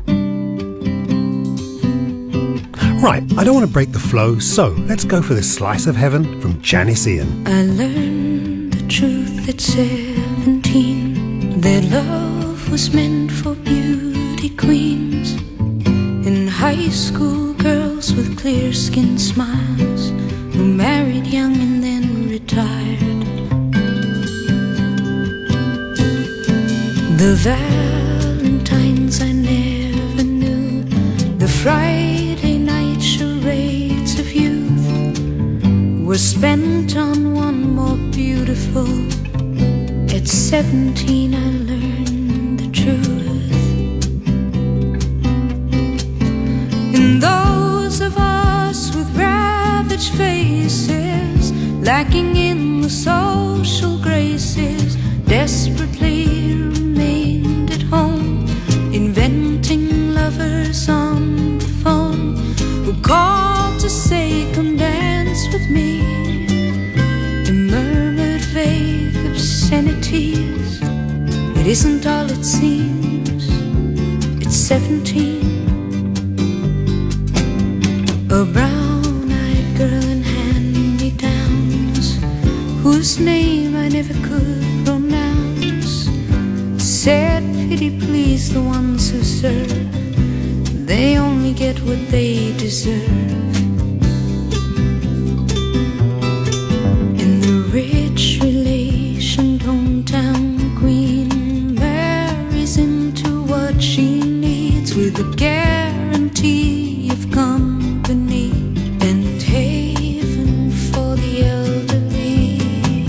Right, I don't want to break the flow, so let's go for this slice of heaven from Janice Ian. I learned the truth at 17, that love was meant for beauty queens. In high school girls with clear skin smiles who married young and then retired. The Valentines I never knew, the Friday night charades of youth were spent on one more beautiful. At 17 I learned the truth. And those of us with ravaged faces, lacking in the social graces, desperately remained at home, inventing lovers on the phone who called to say, come dance with me, and murmured vague obscenities. It isn't all it seems, it's 17. A brown-eyed girl in hand-me-downs, whose name I never could pronounce, said, pity please the ones who serve, they only get what they deserve. And the rich relationed hometown queen marries into what she needs, with a guarantee of company and haven for the elderly.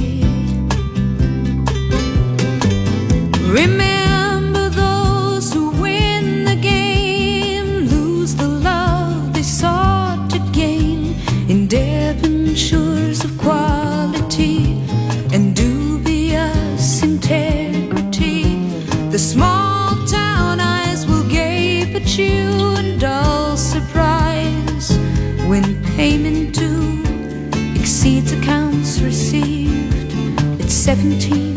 Remember those who win the game, lose the love they sought to gain, in debentures of quality and dubious integrity. The small town eyes will gape at you in dull surprise when payment due exceeds accounts received. It's 17.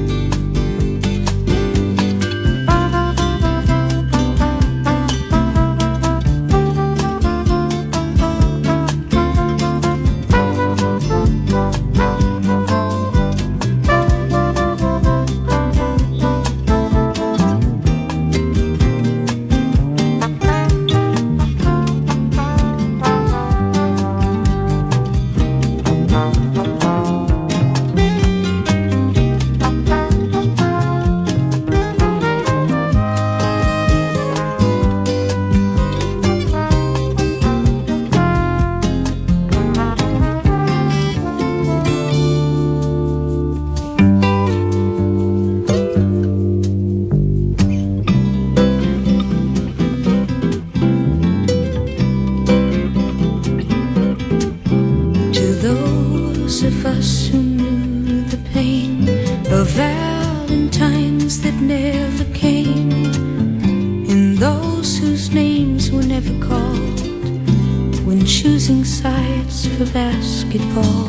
Basketball.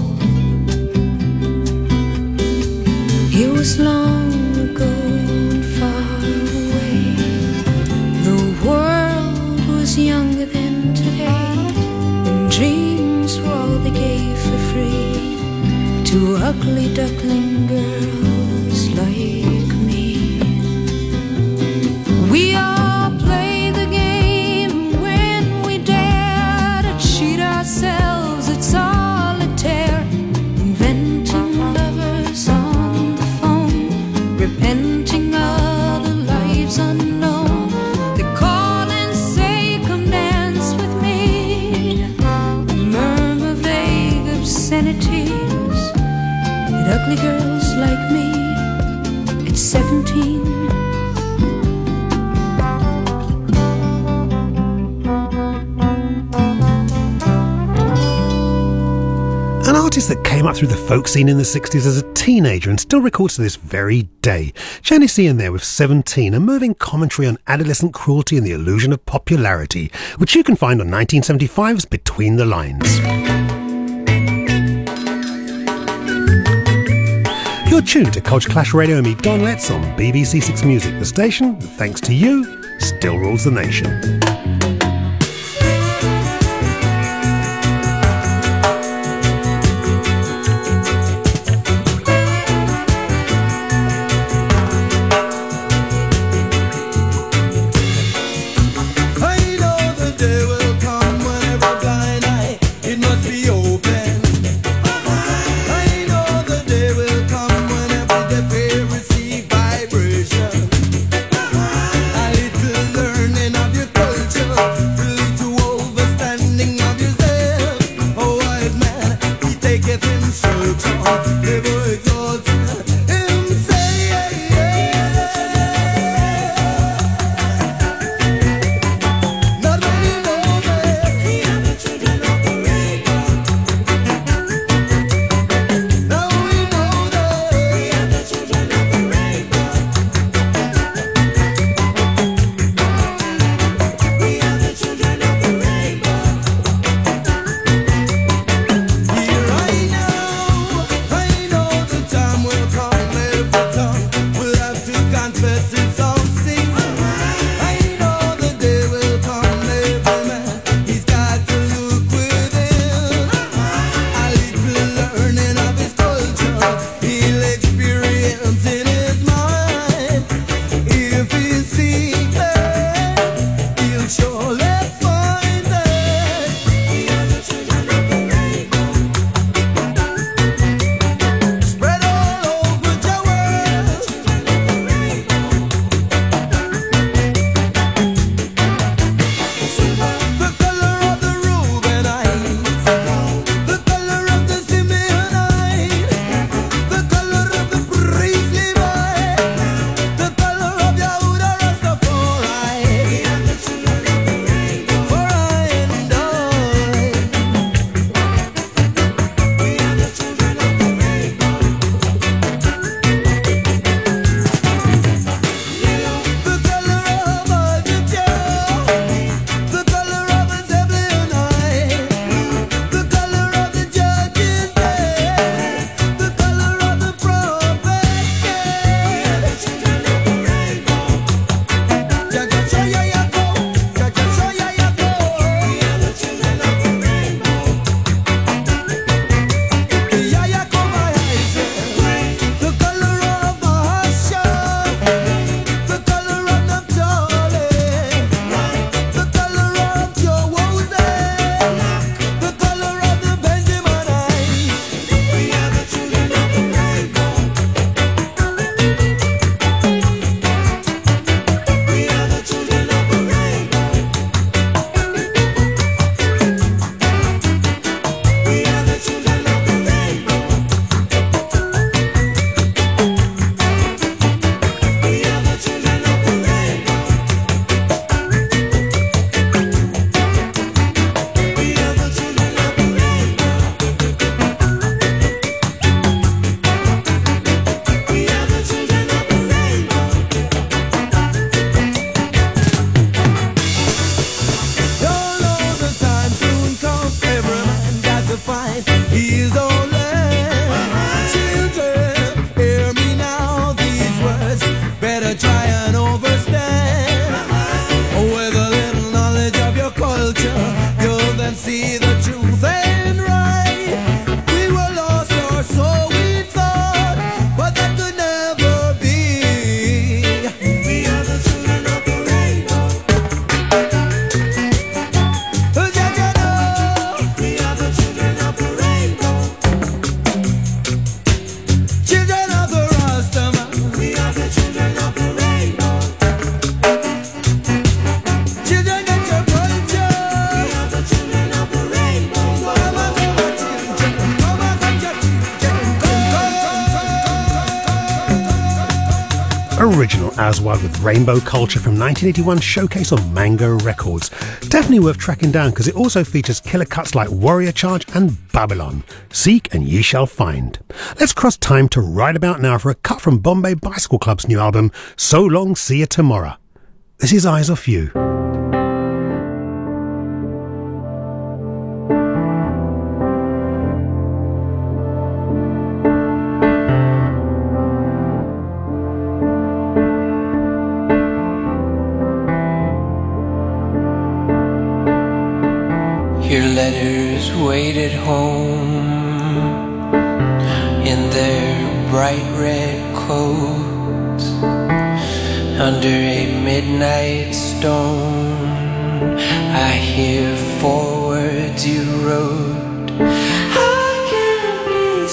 It was long ago and far away. The world was younger than today, and dreams were all they gave for free to ugly duckling girls like me. We all play the game when we dare to cheat ourselves. It's solitaire, inventing lovers on the phone, repenting other lives unknown. They call and say, come dance with me, murmur vague obscenities. And ugly girls like me, it's 17. An artist that came up through the folk scene in the 60s as a teenager and still records to this very day. Janice Ian there with 17, a moving commentary on adolescent cruelty and the illusion of popularity, which you can find on 1975's Between the Lines. You're tuned to Culture Clash Radio and me, Don Letts, on BBC Six Music, the station that, thanks to you, still rules the nation. I know the day will come when Aswad with Rainbow Culture from 1981 showcase on Mango Records. Definitely worth tracking down because it also features killer cuts like Warrior Charge and Babylon. Seek and ye shall find. Let's cross time to right about now for a cut from Bombay Bicycle Club's new album, So Long See You Tomorrow. This is Eyes Off You. Your letters waited home in their bright red coats under a midnight stone. I hear 4 words you wrote. I can't be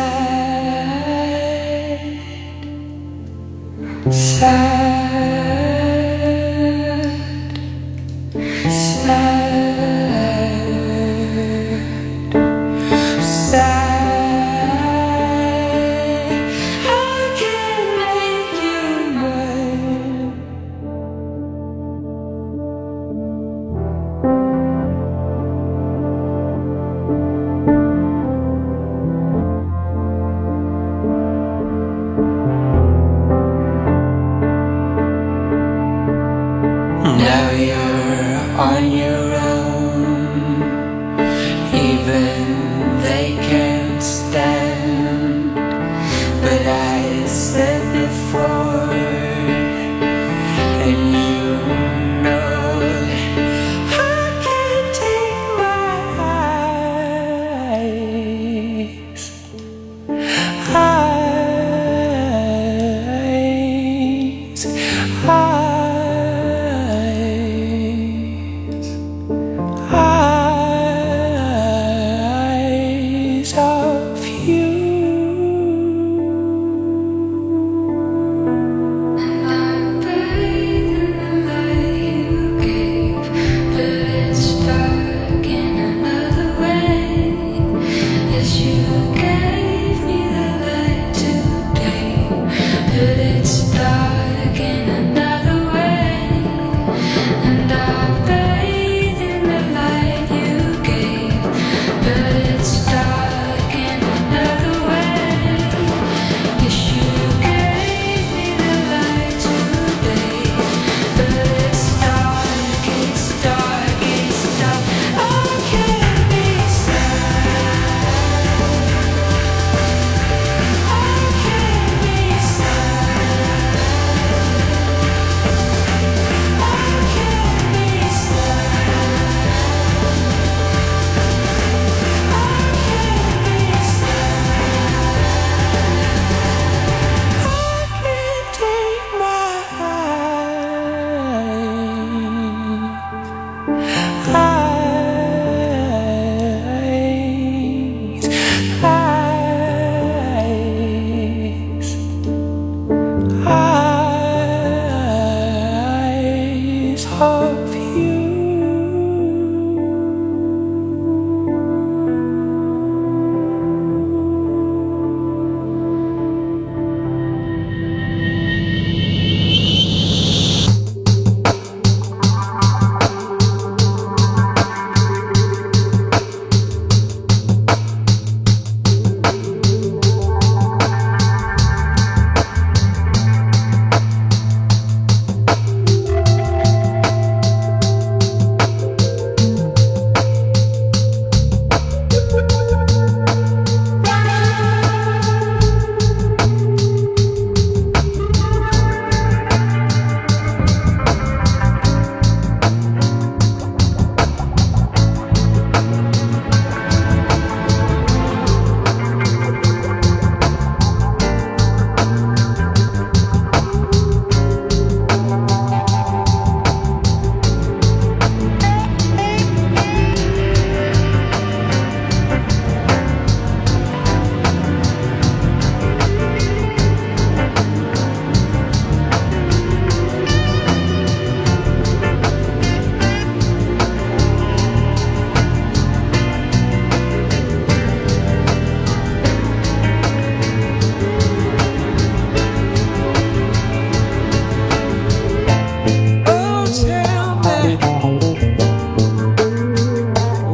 sad, sad, sad.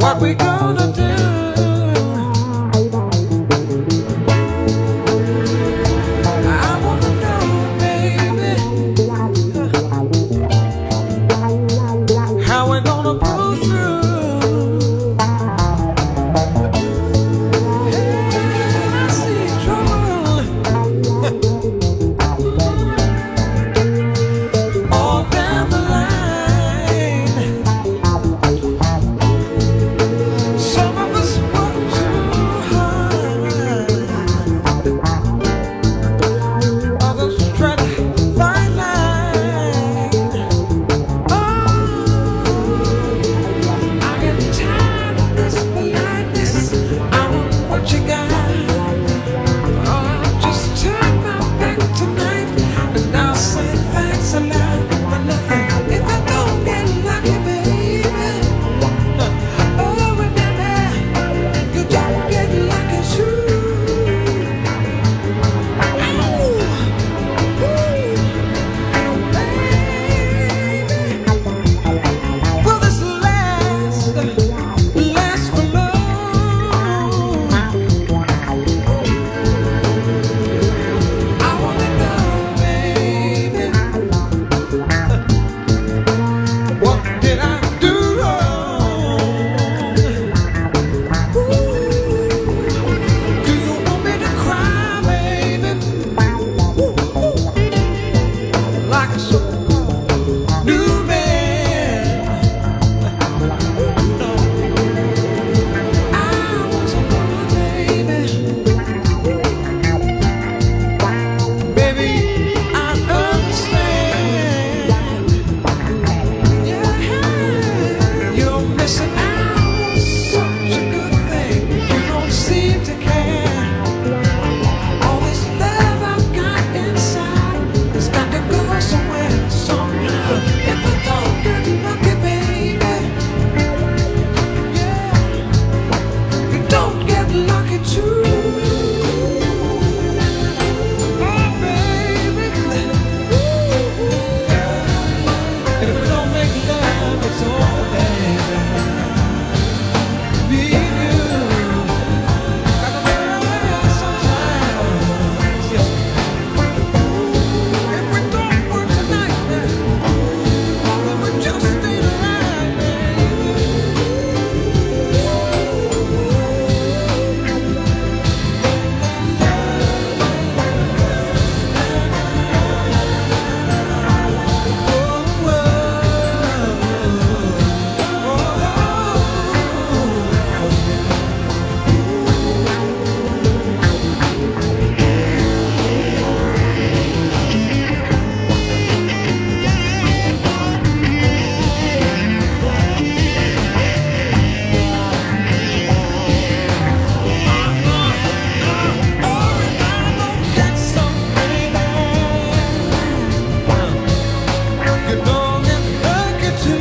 What we gonna do? I wanna know, baby, how we gonna pull through. Hey, I see trouble all down the line. Some of us work too hard, others try to find line. I get tired of this politeness. I want what you got. I'll just turn my back tonight, and I'll say thanks a lot for nothing. If I don't get lucky, baby, oh, remember, you don't get lucky too. Will this last for long? I wanna know, baby, what did I do wrong? Do you want me to cry, baby, like a so-called new man? No, I was a woman, baby. Baby, I understand. Yeah, you're missing out on such a good thing. You don't seem to care. All this love I've got inside has got to go somewhere, somehow. If I don't get lucky, baby, yeah, you don't get lucky too. Oh, baby, and if we don't make love, it's all, baby. Me and you gotta make love sometimes. Yes. If we don't work tonight, then we just ain't right, you don't get lucky too.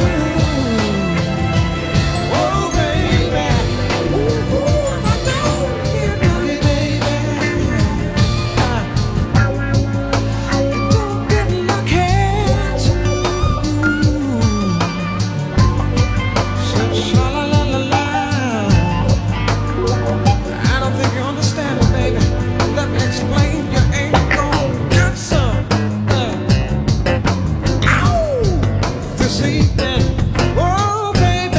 Oh, baby, if I don't get lucky, baby, you don't get lucky too. Sha-la-la-la-la. I don't think you understand me, baby. Let me explain. You ain't gonna get some. This evening, oh baby,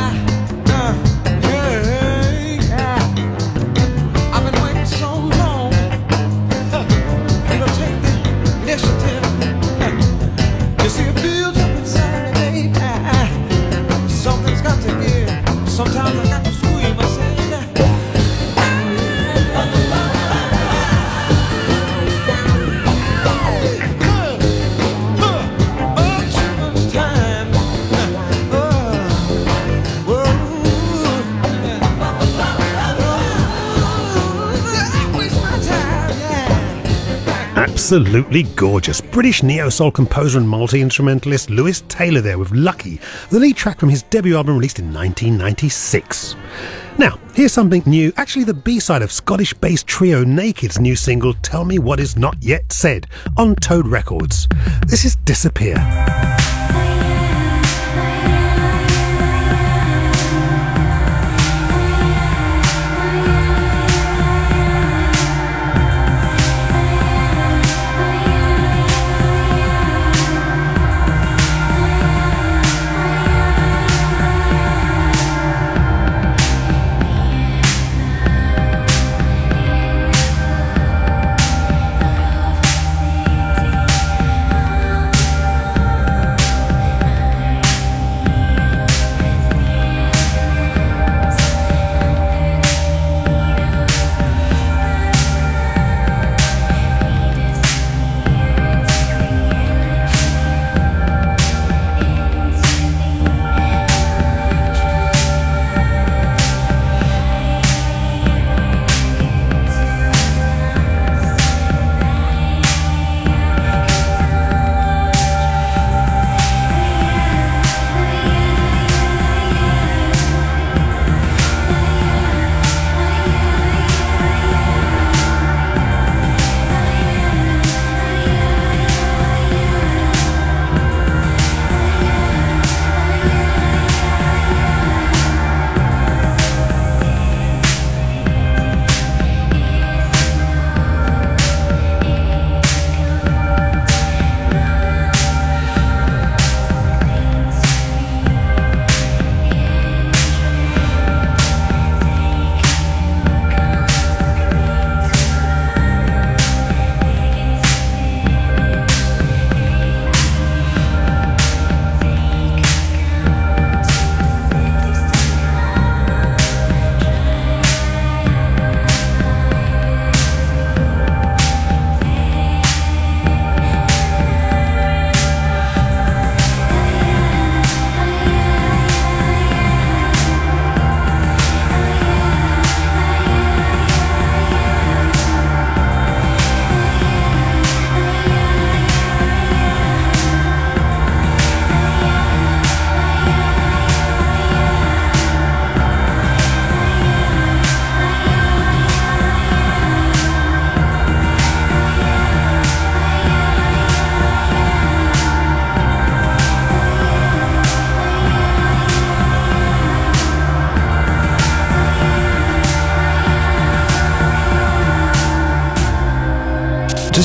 yeah. I've been waiting so long. You take the initiative. You see it builds up inside me, baby. Something's got to give. Sometimes I got to squeeze myself. Absolutely gorgeous. British neo-soul composer and multi-instrumentalist Lewis Taylor there with Lucky, the lead track from his debut album released in 1996. Now, here's something new, actually the B-side of Scottish-based trio Naked's new single Tell Me What Is Not Yet Said on Toad Records. This is Disappear.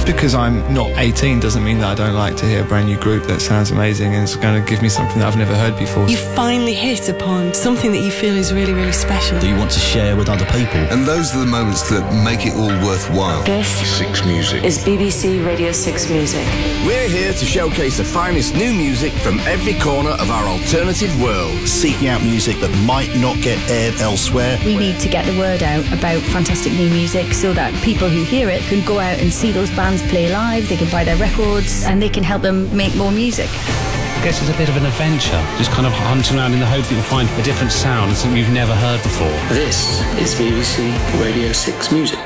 Just because I'm not 18 doesn't mean that I don't like to hear a brand new group that sounds amazing and is going to give me something that I've never heard before. You finally hit upon something that you feel is really, really special. Do you want to share with other people? And those are the moments that make it all worthwhile. This Six Music is BBC Radio 6 Music. We're here to showcase the finest new music from every corner of our alternative world. Seeking out music that might not get aired elsewhere. We need to get the word out about fantastic new music so that people who hear it can go out and see those bands play live, they can buy their records, and they can help them make more music. I guess it's a bit of an adventure, just kind of hunting around in the hope that you'll find a different sound, something you've never heard before. This is BBC Radio 6 Music.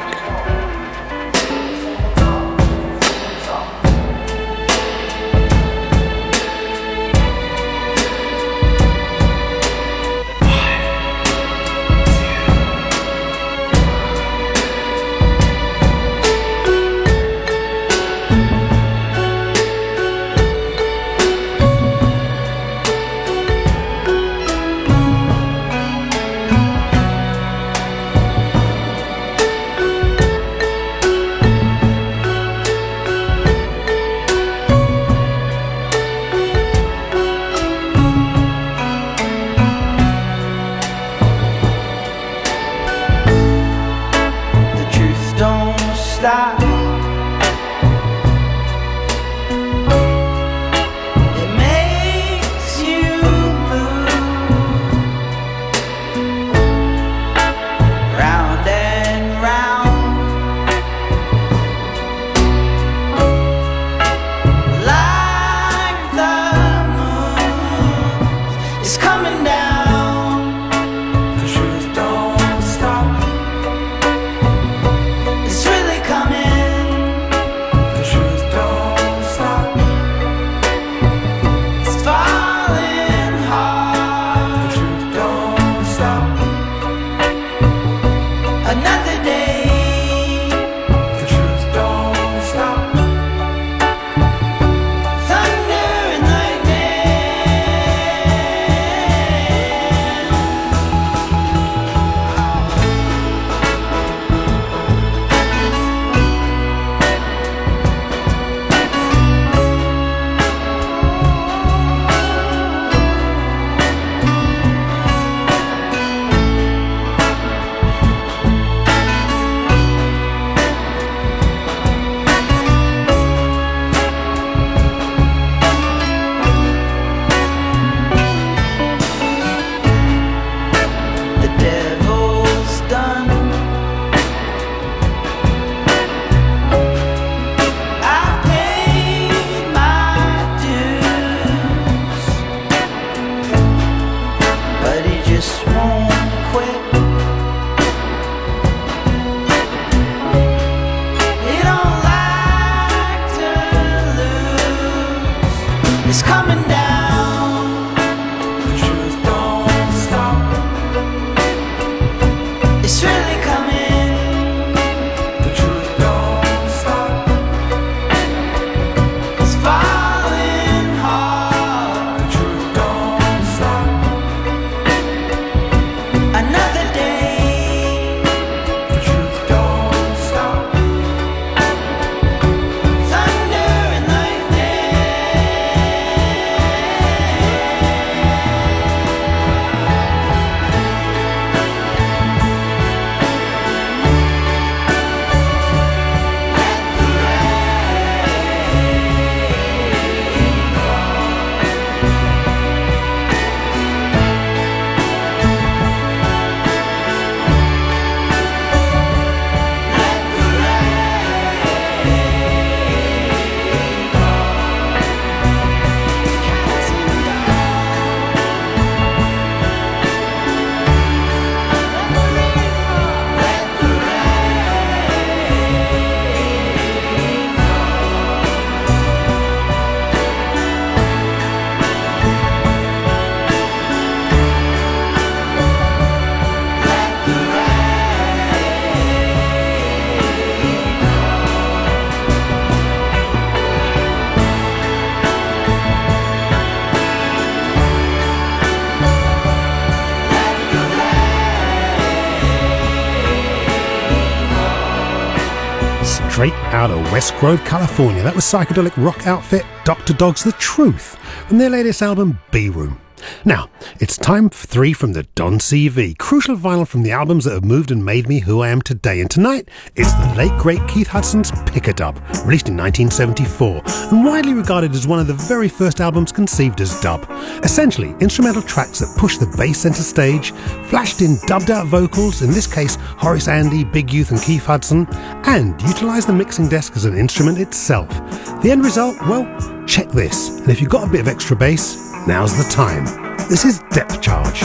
Another day. Straight out of West Grove, California. That was psychedelic rock outfit Dr. Dog's The Truth from their latest album, B-Room. Now, it's time for 3 from the Don CV, crucial vinyl from the albums that have moved and made me who I am today. And tonight, it's the late great Keith Hudson's Pick-a-Dub, released in 1974, and widely regarded as one of the very first albums conceived as dub. Essentially, instrumental tracks that push the bass centre stage, flashed in dubbed-out vocals, in this case Horace Andy, Big Youth and Keith Hudson, and utilised the mixing desk as an instrument itself. The end result? Well, check this. And if you've got a bit of extra bass, now's the time. This is Depth Charge.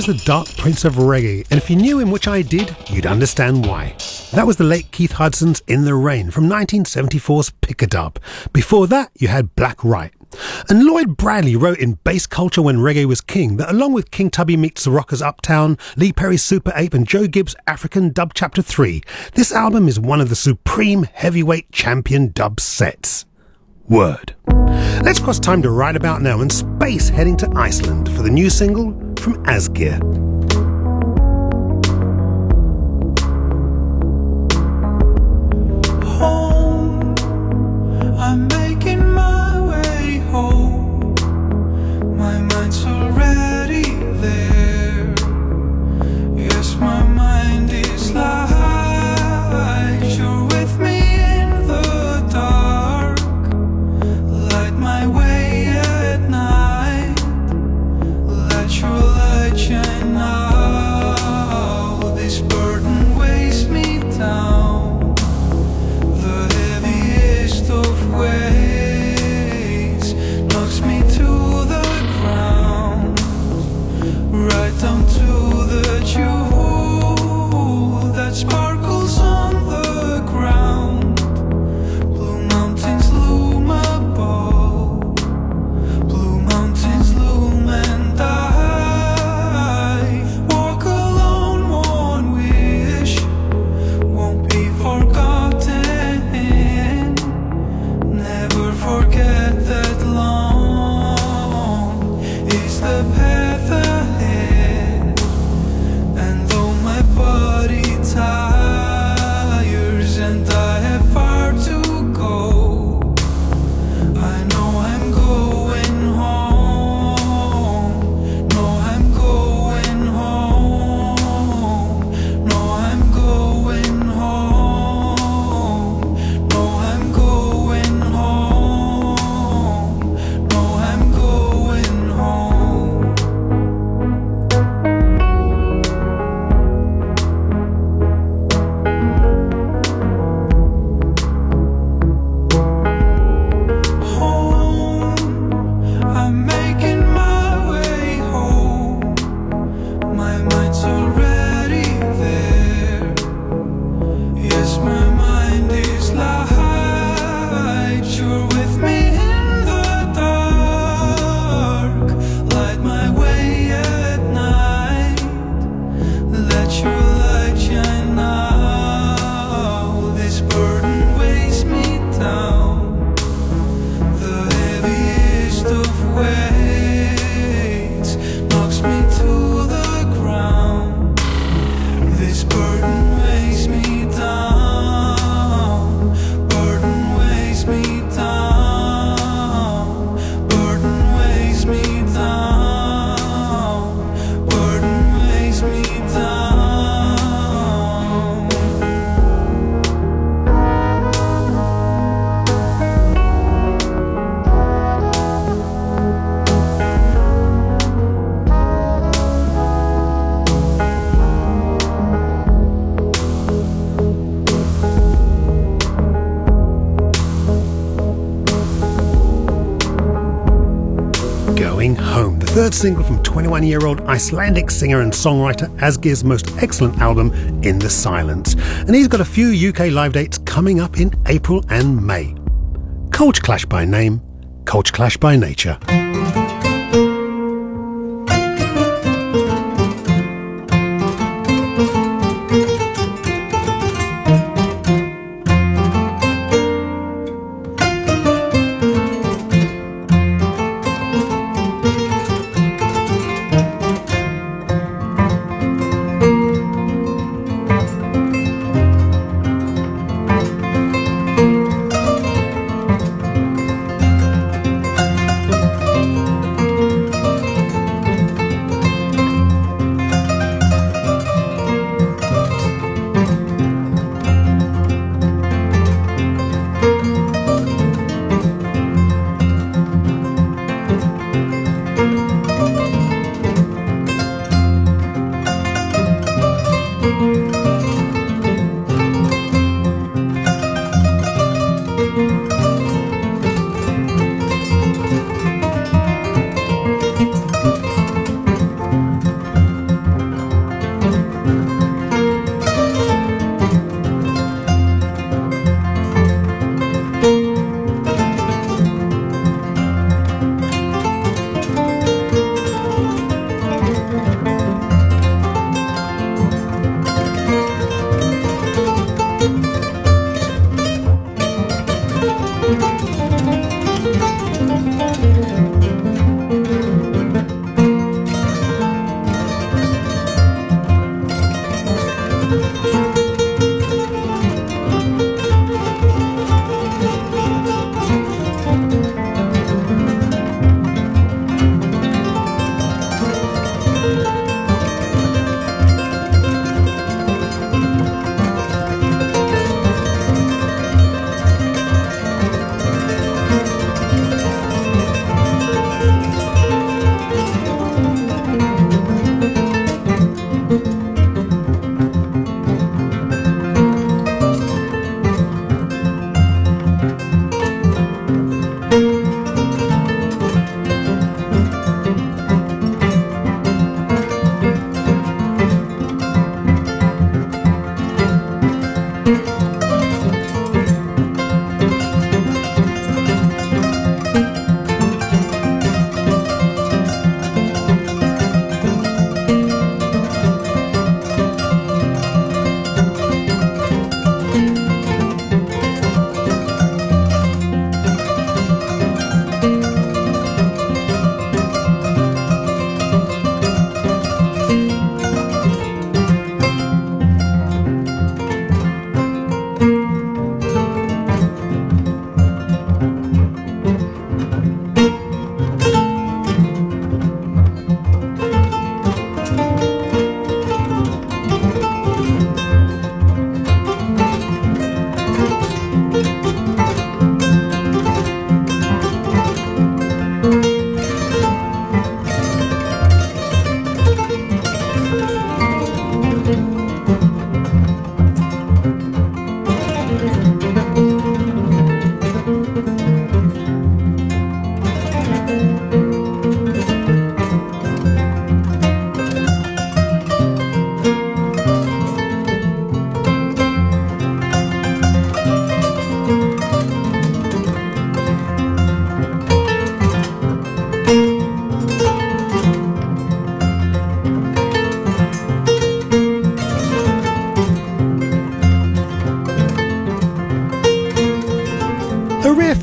as the Dark Prince of Reggae, and if you knew him, which I did, you'd understand why. That was the late Keith Hudson's In the Rain from 1974's Pick-a-Dub. Before that, you had Black Right. And Lloyd Bradley wrote in Bass Culture When Reggae Was King that along with King Tubby Meets the Rockers' Uptown, Lee Perry's Super Ape and Joe Gibbs' African Dub Chapter 3, this album is one of the supreme heavyweight champion dub sets. Word. Let's cross time to right about now and space heading to Iceland for the new single from Asgeir. Home, I'm making my way home. My mind's already there. Yes, my mind is light. You're with me in the dark. Light my way at night. Let your light shine out. This burden weighs me down. The heaviest of weights knocks me to the ground. Right down to the jewel that sparkles on the ground. Blue mountains loom above. Blue mountains loom, and I walk alone. One wish won't be forgotten. Never forget that long is the path ahead. And though my body tires and I have far to go, I know I'm going home. No, I'm going home. No, I'm going home. No, I'm going home. No, I'm going home. Home, I'm making my way home. My mind's already there. Yes, my mind is light. You're with me in the dark. Light my way at night. Let your light shine out. This burden weighs me down. The heaviest of weights knocks me to the ground. This burden weighs me down. Burden weighs me down. Burden weighs me down. Burden weighs me down. Going Home, the third single from 21-year-old Icelandic singer and songwriter Asgeir's most excellent album, In the Silence. And he's got a few UK live dates coming up in April and May. Culture Clash by name, Culture Clash by nature.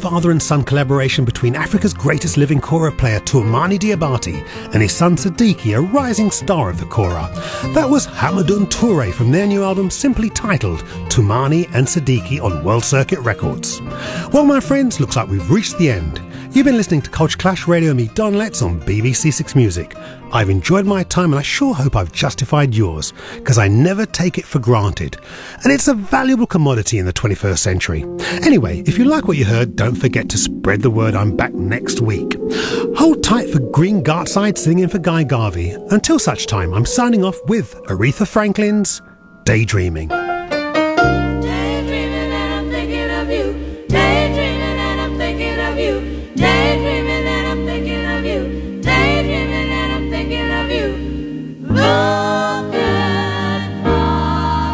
father and son collaboration between Africa's greatest living kora player Toumani Diabate and his son Sidiki, a rising star of the kora. That was Hamadoun Touré from their new album simply titled Toumani and Sidiki on World Circuit Records. Well, my friends, looks like we've reached the end. You've been listening to Culture Clash Radio, me Don Letts on BBC Six Music. I've enjoyed my time and I sure hope I've justified yours, because I never take it for granted. And it's a valuable commodity in the 21st century. Anyway, if you like what you heard, don't forget to spread the word I'm back next week. Hold tight for Green Gartside singing for Guy Garvey. Until such time, I'm signing off with Aretha Franklin's Daydreaming. Daydreaming and I'm thinking of you. Daydreaming and I'm thinking of you. Daydreaming and I'm thinking of you. Daydreaming and I'm thinking of you. Look at my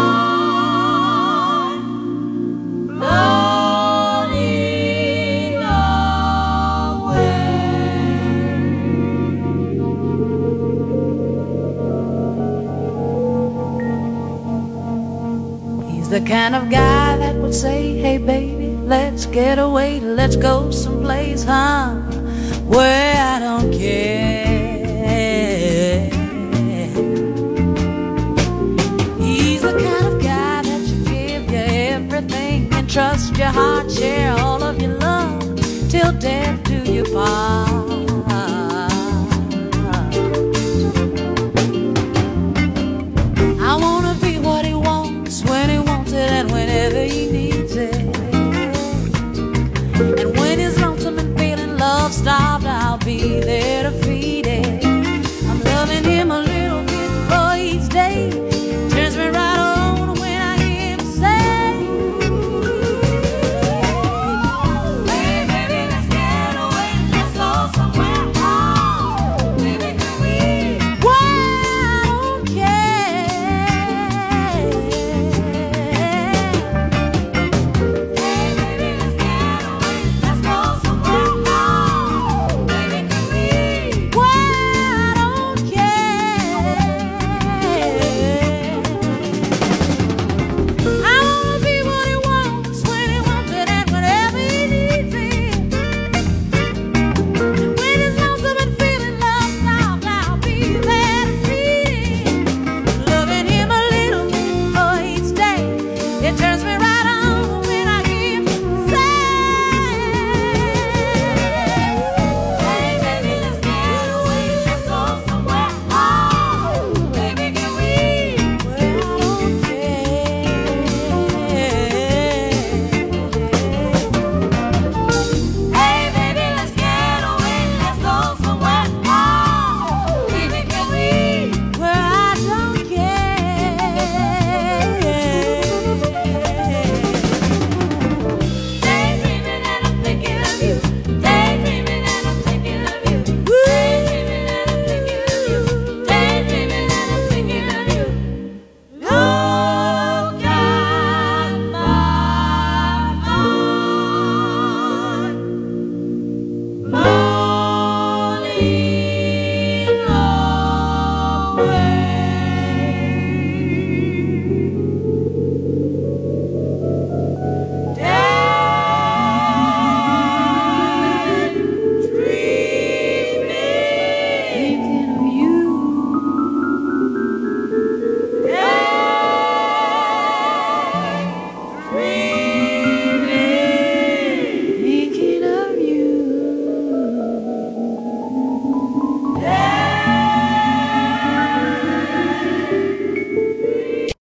mind floating away. He's the kind of guy that would say, hey baby, let's get away, let's go someplace, huh, where I don't care. He's the kind of guy that should give you everything and trust your heart, share all of your love till death do you part.